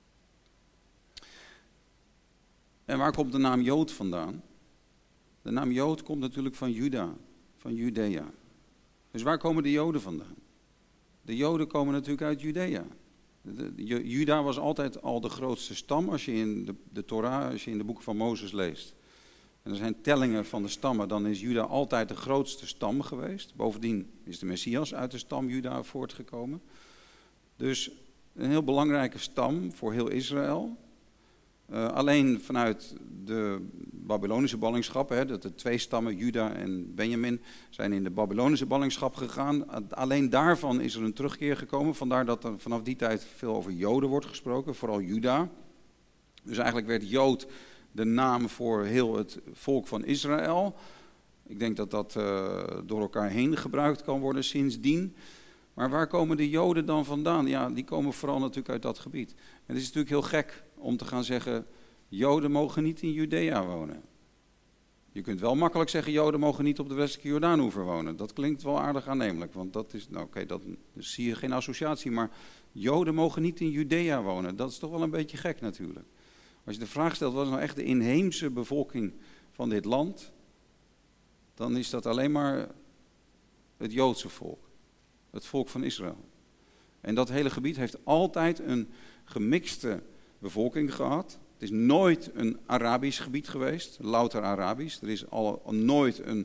En waar komt de naam Jood vandaan? De naam Jood komt natuurlijk van Juda, van Judea. Dus waar komen de Joden vandaan? De Joden komen natuurlijk uit Judea. De, de, Juda was altijd al de grootste stam als je in de, de Torah, als je in de boeken van Mozes leest. en er zijn tellingen van de stammen, dan is Juda altijd de grootste stam geweest. Bovendien is de Messias uit de stam Juda voortgekomen. Dus een heel belangrijke stam voor heel Israël. Uh, alleen vanuit de Babylonische ballingschap, hè, dat de twee stammen, Juda en Benjamin, zijn in de Babylonische ballingschap gegaan. Alleen daarvan is er een terugkeer gekomen. Vandaar dat er vanaf die tijd veel over Joden wordt gesproken, vooral Juda. Dus eigenlijk werd Jood de naam voor heel het volk van Israël. Ik denk dat dat uh, door elkaar heen gebruikt kan worden sindsdien. Maar waar komen de Joden dan vandaan? Ja, die komen vooral natuurlijk uit dat gebied. En het is natuurlijk heel gek om te gaan zeggen, Joden mogen niet in Judea wonen. Je kunt wel makkelijk zeggen, Joden mogen niet op de westelijke Jordaanoever wonen. Dat klinkt wel aardig aannemelijk, want dat is, nou oké, okay, dat dus zie je geen associatie. Maar Joden mogen niet in Judea wonen. Dat is toch wel een beetje gek natuurlijk. Als je de vraag stelt, wat is nou echt de inheemse bevolking van dit land? Dan is dat alleen maar het Joodse volk. Het volk van Israël. En dat hele gebied heeft altijd een gemixte bevolking gehad. Het is nooit een Arabisch gebied geweest, louter Arabisch. Er is al nooit een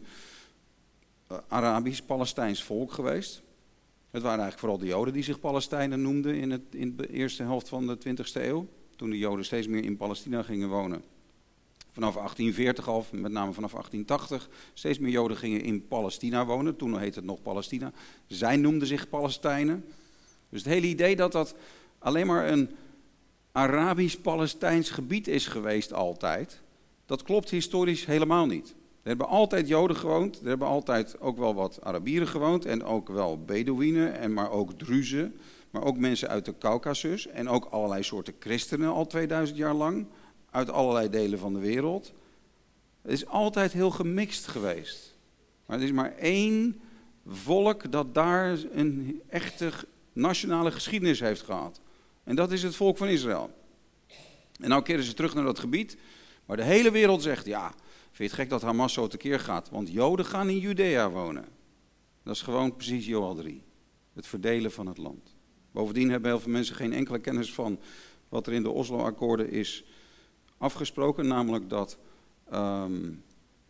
Arabisch-Palestijns volk geweest. Het waren eigenlijk vooral de Joden die zich Palestijnen noemden in, het, in de eerste helft van de twintigste eeuw. Toen de Joden steeds meer in Palestina gingen wonen. Vanaf achttien veertig al, met name vanaf achttien tachtig, steeds meer Joden gingen in Palestina wonen. Toen heette het nog Palestina. Zij noemden zich Palestijnen. Dus het hele idee dat dat alleen maar een Arabisch-Palestijns gebied is geweest altijd, dat klopt historisch helemaal niet. Er hebben altijd Joden gewoond, er hebben altijd ook wel wat Arabieren gewoond en ook wel Bedouinen, en maar ook Druzen, maar ook mensen uit de Caucasus en ook allerlei soorten christenen al tweeduizend jaar lang, uit allerlei delen van de wereld. Het is altijd heel gemixt geweest. Maar er is maar één volk dat daar een echte nationale geschiedenis heeft gehad. En dat is het volk van Israël. En nou keren ze terug naar dat gebied, maar de hele wereld zegt, ja, vind je het gek dat Hamas zo tekeer gaat? Want Joden gaan in Judea wonen. Dat is gewoon precies Joel drie. Het verdelen van het land. Bovendien hebben heel veel mensen geen enkele kennis van wat er in de Oslo-akkoorden is afgesproken. Namelijk dat, um,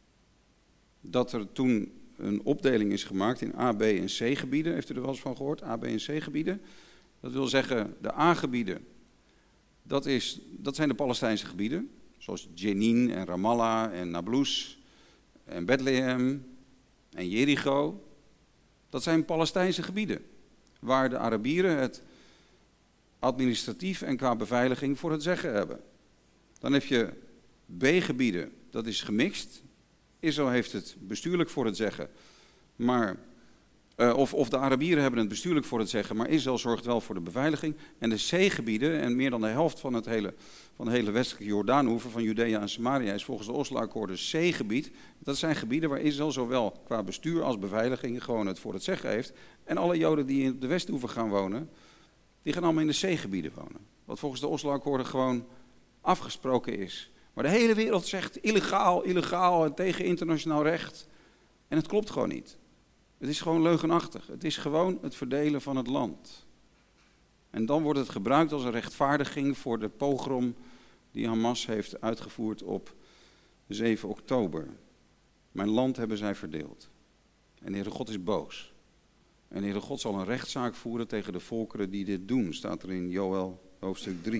dat er toen een opdeling is gemaakt in A, B en C gebieden. Heeft u er wel eens van gehoord? A, B en C gebieden. Dat wil zeggen, de A-gebieden, dat, is, dat zijn de Palestijnse gebieden. Zoals Jenin en Ramallah en Nablus en Bethlehem en Jericho. Dat zijn Palestijnse gebieden. Waar de Arabieren het administratief en qua beveiliging voor het zeggen hebben. Dan heb je B-gebieden, dat is gemixt. Israël heeft het bestuurlijk voor het zeggen, maar, uh, of, of de Arabieren hebben het bestuurlijk voor het zeggen, maar Israël zorgt wel voor de beveiliging. En de C-gebieden, en meer dan de helft van, het hele, van de hele westelijke Jordaanoever, van Judea en Samaria, is volgens de Oslo-akkoorden C-gebied. Dat zijn gebieden waar Israël zowel qua bestuur als beveiliging gewoon het voor het zeggen heeft. En alle Joden die in de Westoever gaan wonen, die gaan allemaal in de C-gebieden wonen. Wat volgens de Oslo-akkoorden gewoon afgesproken is. Maar de hele wereld zegt illegaal, illegaal en tegen internationaal recht. En het klopt gewoon niet. Het is gewoon leugenachtig. Het is gewoon het verdelen van het land. En dan wordt het gebruikt als een rechtvaardiging voor de pogrom die Hamas heeft uitgevoerd op zeven oktober. Mijn land hebben zij verdeeld. En de Heere God is boos. En de Heere God zal een rechtszaak voeren tegen de volkeren die dit doen, staat er in Joel hoofdstuk drie.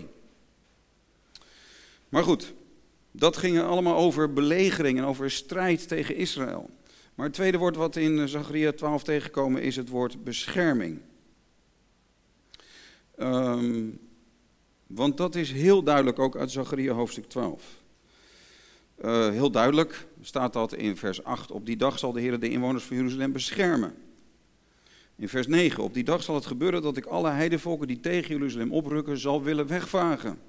Maar goed, dat ging allemaal over belegering en over strijd tegen Israël. Maar het tweede woord wat in Zacharia twaalf tegenkomen is het woord bescherming. Um, want dat is heel duidelijk ook uit Zacharia hoofdstuk twaalf. Uh, heel duidelijk staat dat in vers acht. Op die dag zal de Heer de inwoners van Jeruzalem beschermen. In vers negen. Op die dag zal het gebeuren dat ik alle heidevolken die tegen Jeruzalem oprukken zal willen wegvagen.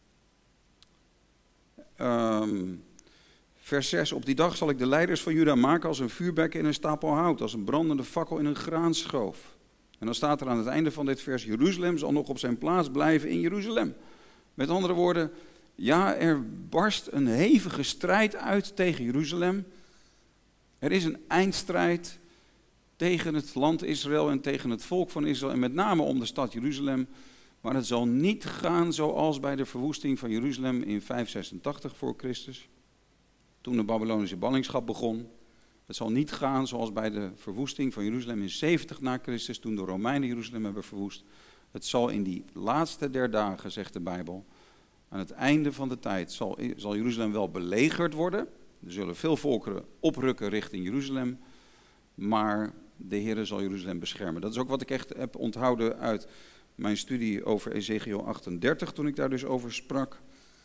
Um, vers zes. Op die dag zal ik de leiders van Juda maken als een vuurbekken in een stapel hout. Als een brandende fakkel in een graanschoof. En dan staat er aan het einde van dit vers. Jeruzalem zal nog op zijn plaats blijven in Jeruzalem. Met andere woorden. Ja, er barst een hevige strijd uit tegen Jeruzalem. Er is een eindstrijd tegen het land Israël en tegen het volk van Israël. En met name om de stad Jeruzalem. Maar het zal niet gaan zoals bij de verwoesting van Jeruzalem in vijfhonderdzesentachtig voor Christus. toen de Babylonische ballingschap begon. Het zal niet gaan zoals bij de verwoesting van Jeruzalem in zeventig na Christus, toen de Romeinen Jeruzalem hebben verwoest. Het zal in die laatste der dagen, zegt de Bijbel, aan het einde van de tijd zal, zal Jeruzalem wel belegerd worden. Er zullen veel volkeren oprukken richting Jeruzalem, maar de Heere zal Jeruzalem beschermen. Dat is ook wat ik echt heb onthouden uit mijn studie over Ezekiel achtendertig, toen ik daar dus over sprak.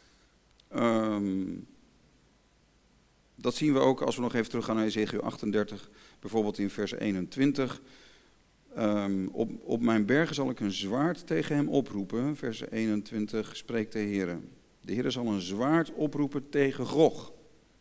Um, dat zien we ook als we nog even teruggaan naar Ezekiel achtendertig, bijvoorbeeld in vers eenentwintig. Um, op, op mijn bergen zal ik een zwaard tegen hem oproepen. Vers eenentwintig spreekt de Heere. De Heere zal een zwaard oproepen tegen Gog.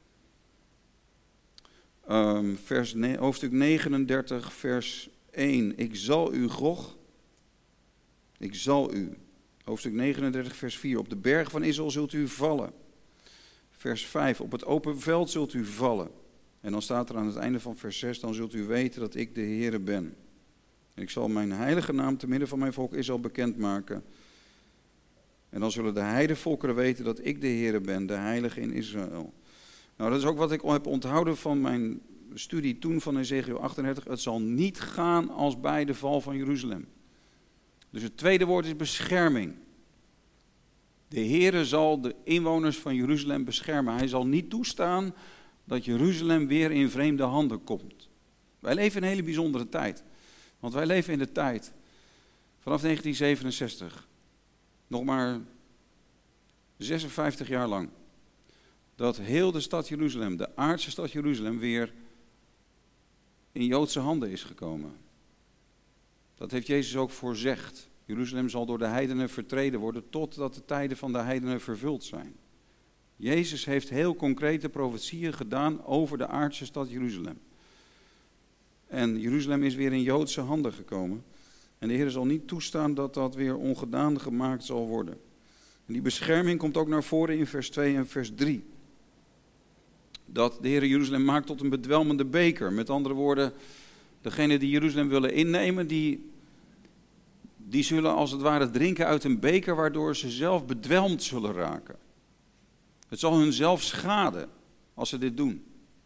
Um, vers ne- hoofdstuk negenendertig, vers één. Ik zal u, Gog, ik zal u. Hoofdstuk negenendertig, vers vier. Op de berg van Israël zult u vallen. Vers vijf. Op het open veld zult u vallen. En dan staat er aan het einde van vers zes. Dan zult u weten dat ik de Heere ben. En ik zal mijn heilige naam te midden van mijn volk Israël bekendmaken. En dan zullen de heidevolkeren weten dat ik de Heere ben, de heilige in Israël. Nou, dat is ook wat ik heb onthouden van mijn studie toen van Ezekiel achtendertig. Het zal niet gaan als bij de val van Jeruzalem. Dus het tweede woord is bescherming. De Heere zal de inwoners van Jeruzalem beschermen. Hij zal niet toestaan dat Jeruzalem weer in vreemde handen komt. Wij leven in een hele bijzondere tijd. Want wij leven in de tijd vanaf negentien zevenenzestig, nog maar zesenvijftig jaar lang, dat heel de stad Jeruzalem, de aardse stad Jeruzalem, weer in Joodse handen is gekomen. Dat heeft Jezus ook voorzegd. Jeruzalem zal door de heidenen vertreden worden totdat de tijden van de heidenen vervuld zijn. Jezus heeft heel concrete profetieën gedaan over de aardse stad Jeruzalem. En Jeruzalem is weer in Joodse handen gekomen. En de Heer zal niet toestaan dat dat weer ongedaan gemaakt zal worden. En die bescherming komt ook naar voren in vers twee en vers drie. Dat de Heer Jeruzalem maakt tot een bedwelmende beker. Met andere woorden, degenen die Jeruzalem willen innemen, die, die zullen als het ware drinken uit een beker waardoor ze zelf bedwelmd zullen raken. Het zal hun zelf schaden als ze dit doen.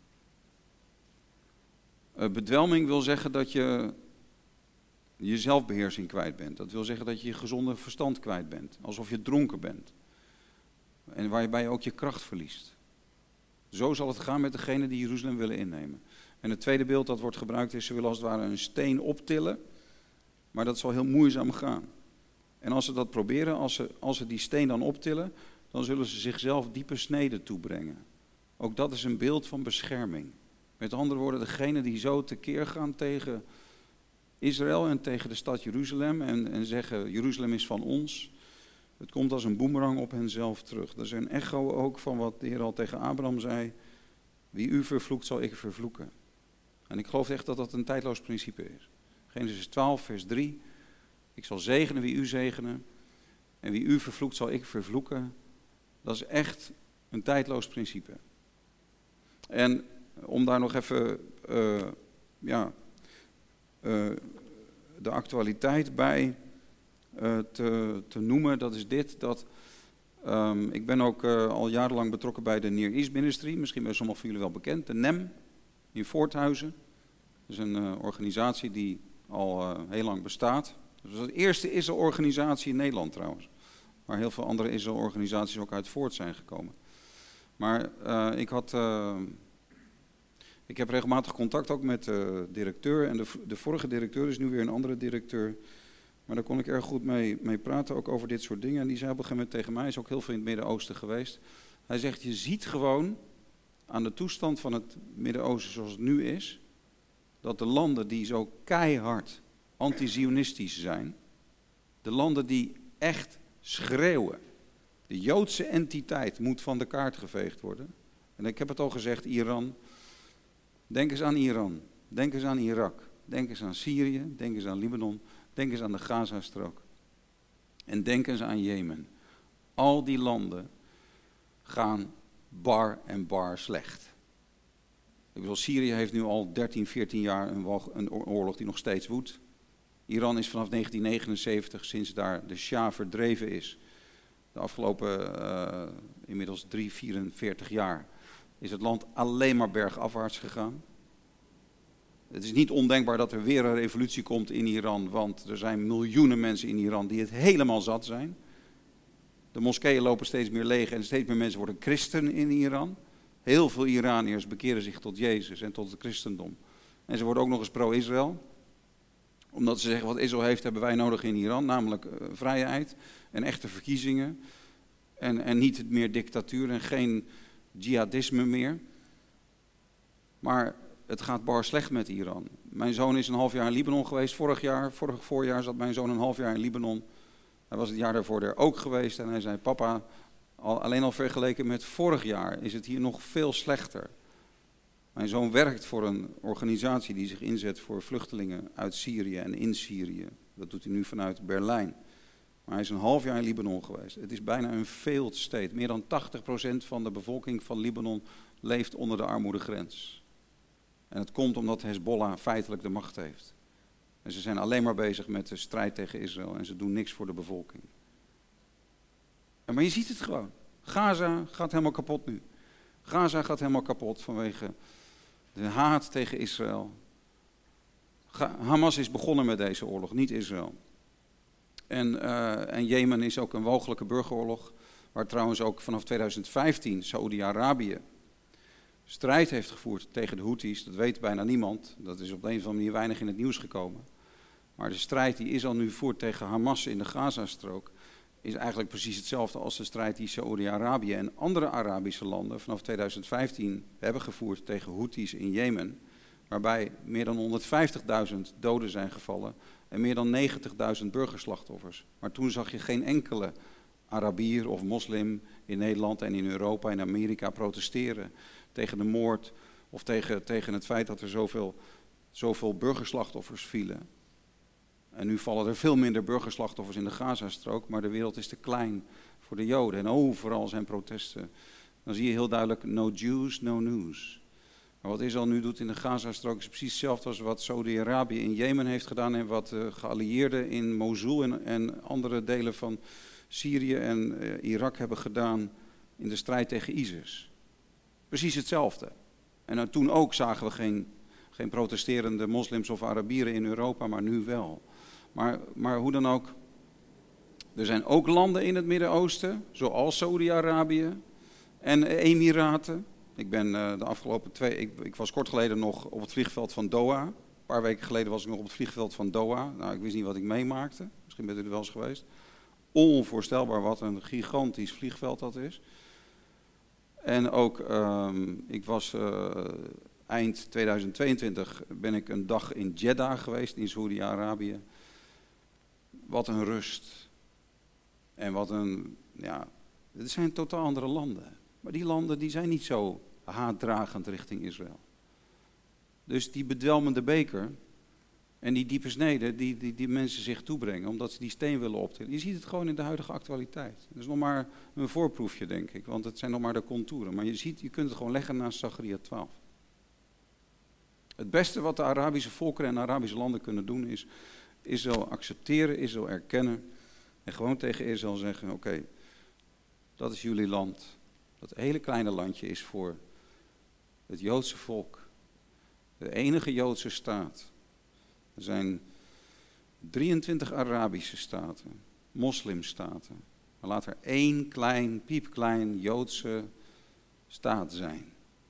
Bedwelming wil zeggen dat je je zelfbeheersing kwijt bent. Dat wil zeggen dat je je gezonde verstand kwijt bent. Alsof je dronken bent. En waarbij je ook je kracht verliest. Zo zal het gaan met degenen die Jeruzalem willen innemen. En het tweede beeld dat wordt gebruikt is, ze willen als het ware een steen optillen. Maar dat zal heel moeizaam gaan. En als ze dat proberen, als ze, als ze die steen dan optillen, dan zullen ze zichzelf diepe sneden toebrengen. Ook dat is een beeld van bescherming. Met andere woorden, degenen die zo tekeer gaan tegen Israël en tegen de stad Jeruzalem en, en zeggen, Jeruzalem is van ons. Het komt als een boemerang op henzelf terug. Dat is een echo ook van wat de Heer al tegen Abraham zei. Wie u vervloekt, zal ik vervloeken. En ik geloof echt dat dat een tijdloos principe is. Genesis twaalf, vers drie. Ik zal zegenen wie u zegenen. En wie u vervloekt, zal ik vervloeken. Dat is echt een tijdloos principe. En om daar nog even uh, ja, uh, de actualiteit bij uh, te, te noemen, dat is dit. Dat, um, ik ben ook uh, al jarenlang betrokken bij de Near East Ministry, misschien bij sommigen van jullie wel bekend, de N E M in Voorthuizen. Dat is een uh, organisatie die al uh, heel lang bestaat. Dat is de eerste Israël-organisatie in Nederland trouwens, waar heel veel andere Israël-organisaties ook uit voort zijn gekomen. Maar uh, ik had... Uh, Ik heb regelmatig contact ook met de directeur en de, de vorige directeur is nu weer een andere directeur. Maar daar kon ik erg goed mee, mee praten, ook over dit soort dingen. En die zei op een gegeven moment tegen mij, hij is ook heel veel in het Midden-Oosten geweest. Hij zegt, je ziet gewoon aan de toestand van het Midden-Oosten zoals het nu is, dat de landen die zo keihard anti-Zionistisch zijn, de landen die echt schreeuwen, de Joodse entiteit moet van de kaart geveegd worden. En ik heb het al gezegd, Iran. Denk eens aan Iran, denk eens aan Irak, denk eens aan Syrië, denk eens aan Libanon, denk eens aan de Gazastrook. En denk eens aan Jemen. Al die landen gaan bar en bar slecht. Ik bedoel, Syrië heeft nu al dertien, veertien jaar een oorlog die nog steeds woedt. Iran is vanaf negentien negenenzeventig, sinds daar de Shah verdreven is, de afgelopen uh, inmiddels drie, vierenveertig jaar, is het land alleen maar bergafwaarts gegaan. Het is niet ondenkbaar dat er weer een revolutie komt in Iran, want er zijn miljoenen mensen in Iran die het helemaal zat zijn. De moskeeën lopen steeds meer leeg en steeds meer mensen worden christen in Iran. Heel veel Iraniërs bekeren zich tot Jezus en tot het christendom. En ze worden ook nog eens pro-Israël. Omdat ze zeggen, wat Israël heeft, hebben wij nodig in Iran. Namelijk uh, vrijheid en echte verkiezingen. En, en niet meer dictatuur en geen jihadisme meer. Maar het gaat bar slecht met Iran. Mijn zoon is een half jaar in Libanon geweest. Vorig jaar, vorig voorjaar zat mijn zoon een half jaar in Libanon. Hij was het jaar daarvoor er ook geweest. En hij zei, papa, al, alleen al vergeleken met vorig jaar is het hier nog veel slechter. Mijn zoon werkt voor een organisatie die zich inzet voor vluchtelingen uit Syrië en in Syrië. Dat doet hij nu vanuit Berlijn. Maar hij is een half jaar in Libanon geweest. Het is bijna een failed state. Meer dan tachtig procent van de bevolking van Libanon leeft onder de armoedegrens. En het komt omdat Hezbollah feitelijk de macht heeft. En ze zijn alleen maar bezig met de strijd tegen Israël en ze doen niks voor de bevolking. En maar je ziet het gewoon. Gaza gaat helemaal kapot nu. Gaza gaat helemaal kapot vanwege de haat tegen Israël. Hamas is begonnen met deze oorlog, niet Israël. En, uh, en Jemen is ook een walgelijke burgeroorlog, waar trouwens ook vanaf tweeduizend vijftien Saoedi-Arabië strijd heeft gevoerd tegen de Houthis. Dat weet bijna niemand, dat is op de een of andere manier weinig in het nieuws gekomen. Maar de strijd die Israël nu voert tegen Hamas in de Gazastrook is eigenlijk precies hetzelfde als de strijd die Saoedi-Arabië en andere Arabische landen vanaf tweeduizend vijftien hebben gevoerd tegen Houthis in Jemen. Waarbij meer dan honderdvijftigduizend doden zijn gevallen en meer dan negentigduizend burgerslachtoffers. Maar toen zag je geen enkele Arabier of moslim in Nederland en in Europa en Amerika protesteren tegen de moord of tegen, tegen het feit dat er zoveel, zoveel burgerslachtoffers vielen. En nu vallen er veel minder burgerslachtoffers in de Gazastrook, maar de wereld is te klein voor de Joden. En overal zijn protesten. Dan zie je heel duidelijk, no Jews, no news. Maar wat Israël nu doet in de Gazastrook is precies hetzelfde als wat Saudi-Arabië in Jemen heeft gedaan en wat de geallieerden in Mosul en, en andere delen van Syrië en uh, Irak hebben gedaan in de strijd tegen ISIS. Precies hetzelfde. En uh, toen ook zagen we geen, geen protesterende moslims of Arabieren in Europa, maar nu wel. Maar, maar hoe dan ook, er zijn ook landen in het Midden-Oosten, zoals Saudi-Arabië en Emiraten. Ik ben uh, de afgelopen twee, ik, ik was kort geleden nog op het vliegveld van Doha. Een paar weken geleden was ik nog op het vliegveld van Doha. Nou, ik wist niet wat ik meemaakte. Misschien bent u er wel eens geweest. Onvoorstelbaar wat een gigantisch vliegveld dat is. En ook, um, ik was uh, eind tweeduizend tweeëntwintig ben ik een dag in Jeddah geweest, in Saudi-Arabië. Wat een rust. En wat een, ja, het zijn totaal andere landen. Maar die landen die zijn niet zo haatdragend richting Israël. Dus die bedwelmende beker en die diepe snede die, die, die mensen zich toebrengen, omdat ze die steen willen optillen. Je ziet het gewoon in de huidige actualiteit. Dat is nog maar een voorproefje, denk ik, want het zijn nog maar de contouren. Maar je ziet, je kunt het gewoon leggen naast Zacharia twaalf. Het beste wat de Arabische volkeren en Arabische landen kunnen doen is Israël accepteren, Israël erkennen en gewoon tegen Israël zeggen, oké, okay, dat is jullie land. Dat hele kleine landje is voor het Joodse volk. De enige Joodse staat. Er zijn drieëntwintig Arabische staten, moslimstaten. Maar laat er één klein, piepklein Joodse staat zijn.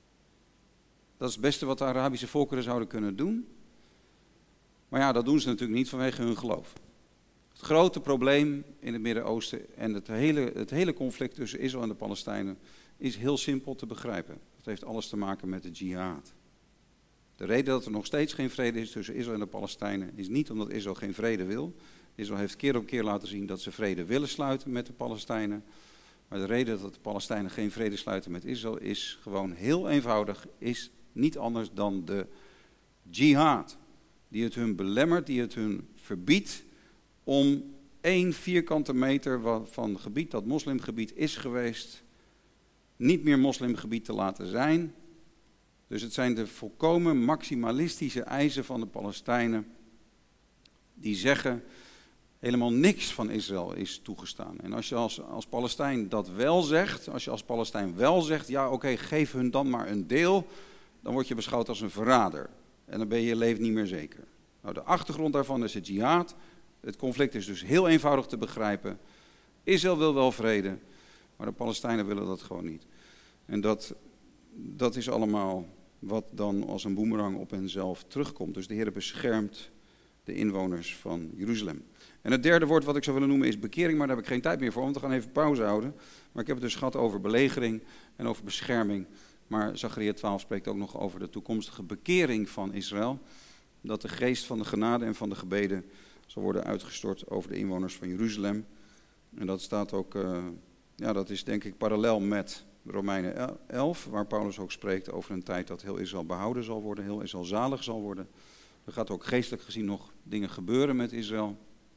Dat is het beste wat de Arabische volkeren zouden kunnen doen. Maar ja, dat doen ze natuurlijk niet vanwege hun geloof. Het grote probleem in het Midden-Oosten en het hele, het hele conflict tussen Israël en de Palestijnen is heel simpel te begrijpen. Het heeft alles te maken met de jihad. De reden dat er nog steeds geen vrede is tussen Israël en de Palestijnen is niet omdat Israël geen vrede wil. Israël heeft keer op keer laten zien dat ze vrede willen sluiten met de Palestijnen. Maar de reden dat de Palestijnen geen vrede sluiten met Israël is gewoon heel eenvoudig, is niet anders dan de jihad. Die het hun belemmert, die het hun verbiedt om één vierkante meter van gebied dat moslimgebied is geweest, niet meer moslimgebied te laten zijn. Dus het zijn de volkomen maximalistische eisen van de Palestijnen die zeggen, helemaal niks van Israël is toegestaan. En als je als, als Palestijn dat wel zegt, als je als Palestijn wel zegt, ja oké, okay, geef hun dan maar een deel, dan word je beschouwd als een verrader. En dan ben je je leven niet meer zeker. Nou, de achtergrond daarvan is het jihad. Het conflict is dus heel eenvoudig te begrijpen. Israël wil wel vrede, maar de Palestijnen willen dat gewoon niet. En dat, dat is allemaal wat dan als een boemerang op henzelf terugkomt. Dus de Heer beschermt de inwoners van Jeruzalem. En het derde woord wat ik zou willen noemen is bekering, maar daar heb ik geen tijd meer voor, want we gaan even pauze houden. Maar ik heb het dus gehad over belegering en over bescherming. Maar Zacharia twaalf spreekt ook nog over de toekomstige bekering van Israël. Dat de geest van de genade en van de gebeden zal worden uitgestort over de inwoners van Jeruzalem. En dat staat ook, uh, ja, dat is denk ik parallel met Romeinen elf, waar Paulus ook spreekt over een tijd dat heel Israël behouden zal worden, heel Israël zalig zal worden. Er gaat ook geestelijk gezien nog dingen gebeuren met Israël.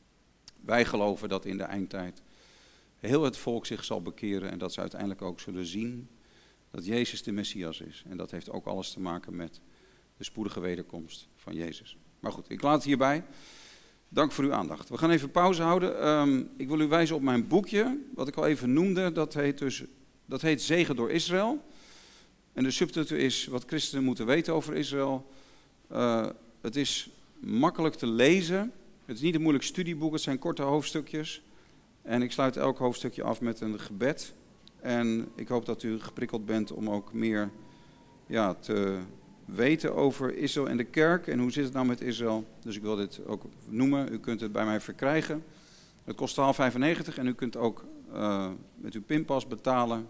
Wij geloven dat in de eindtijd heel het volk zich zal bekeren en dat ze uiteindelijk ook zullen zien dat Jezus de Messias is. En dat heeft ook alles te maken met de spoedige wederkomst van Jezus. Maar goed, ik laat het hierbij. Dank voor uw aandacht. We gaan even pauze houden. Um, ik wil u wijzen op mijn boekje, wat ik al even noemde. Dat heet, dus, dat heet Zegen door Israël. En de subtitel is wat christenen moeten weten over Israël. Uh, het is makkelijk te lezen. Het is niet een moeilijk studieboek, het zijn korte hoofdstukjes. En ik sluit elk hoofdstukje af met een gebed. En ik hoop dat u geprikkeld bent om ook meer ja, te weten over Israël en de kerk. En hoe zit het nou met Israël? Dus ik wil dit ook noemen. U kunt het bij mij verkrijgen. Het kost twaalf vijfennegentig en u kunt ook uh, met uw pinpas betalen.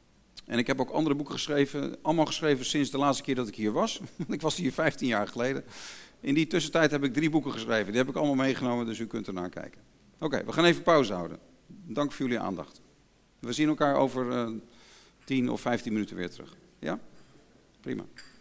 En ik heb ook andere boeken geschreven. Allemaal geschreven sinds de laatste keer dat ik hier was. Ik was hier vijftien jaar geleden. In die tussentijd heb ik drie boeken geschreven. Die heb ik allemaal meegenomen, dus u kunt ernaar kijken. Oké, okay, we gaan even pauze houden. Dank voor jullie aandacht. We zien elkaar over uh, tien of vijftien minuten weer terug. Ja? Prima.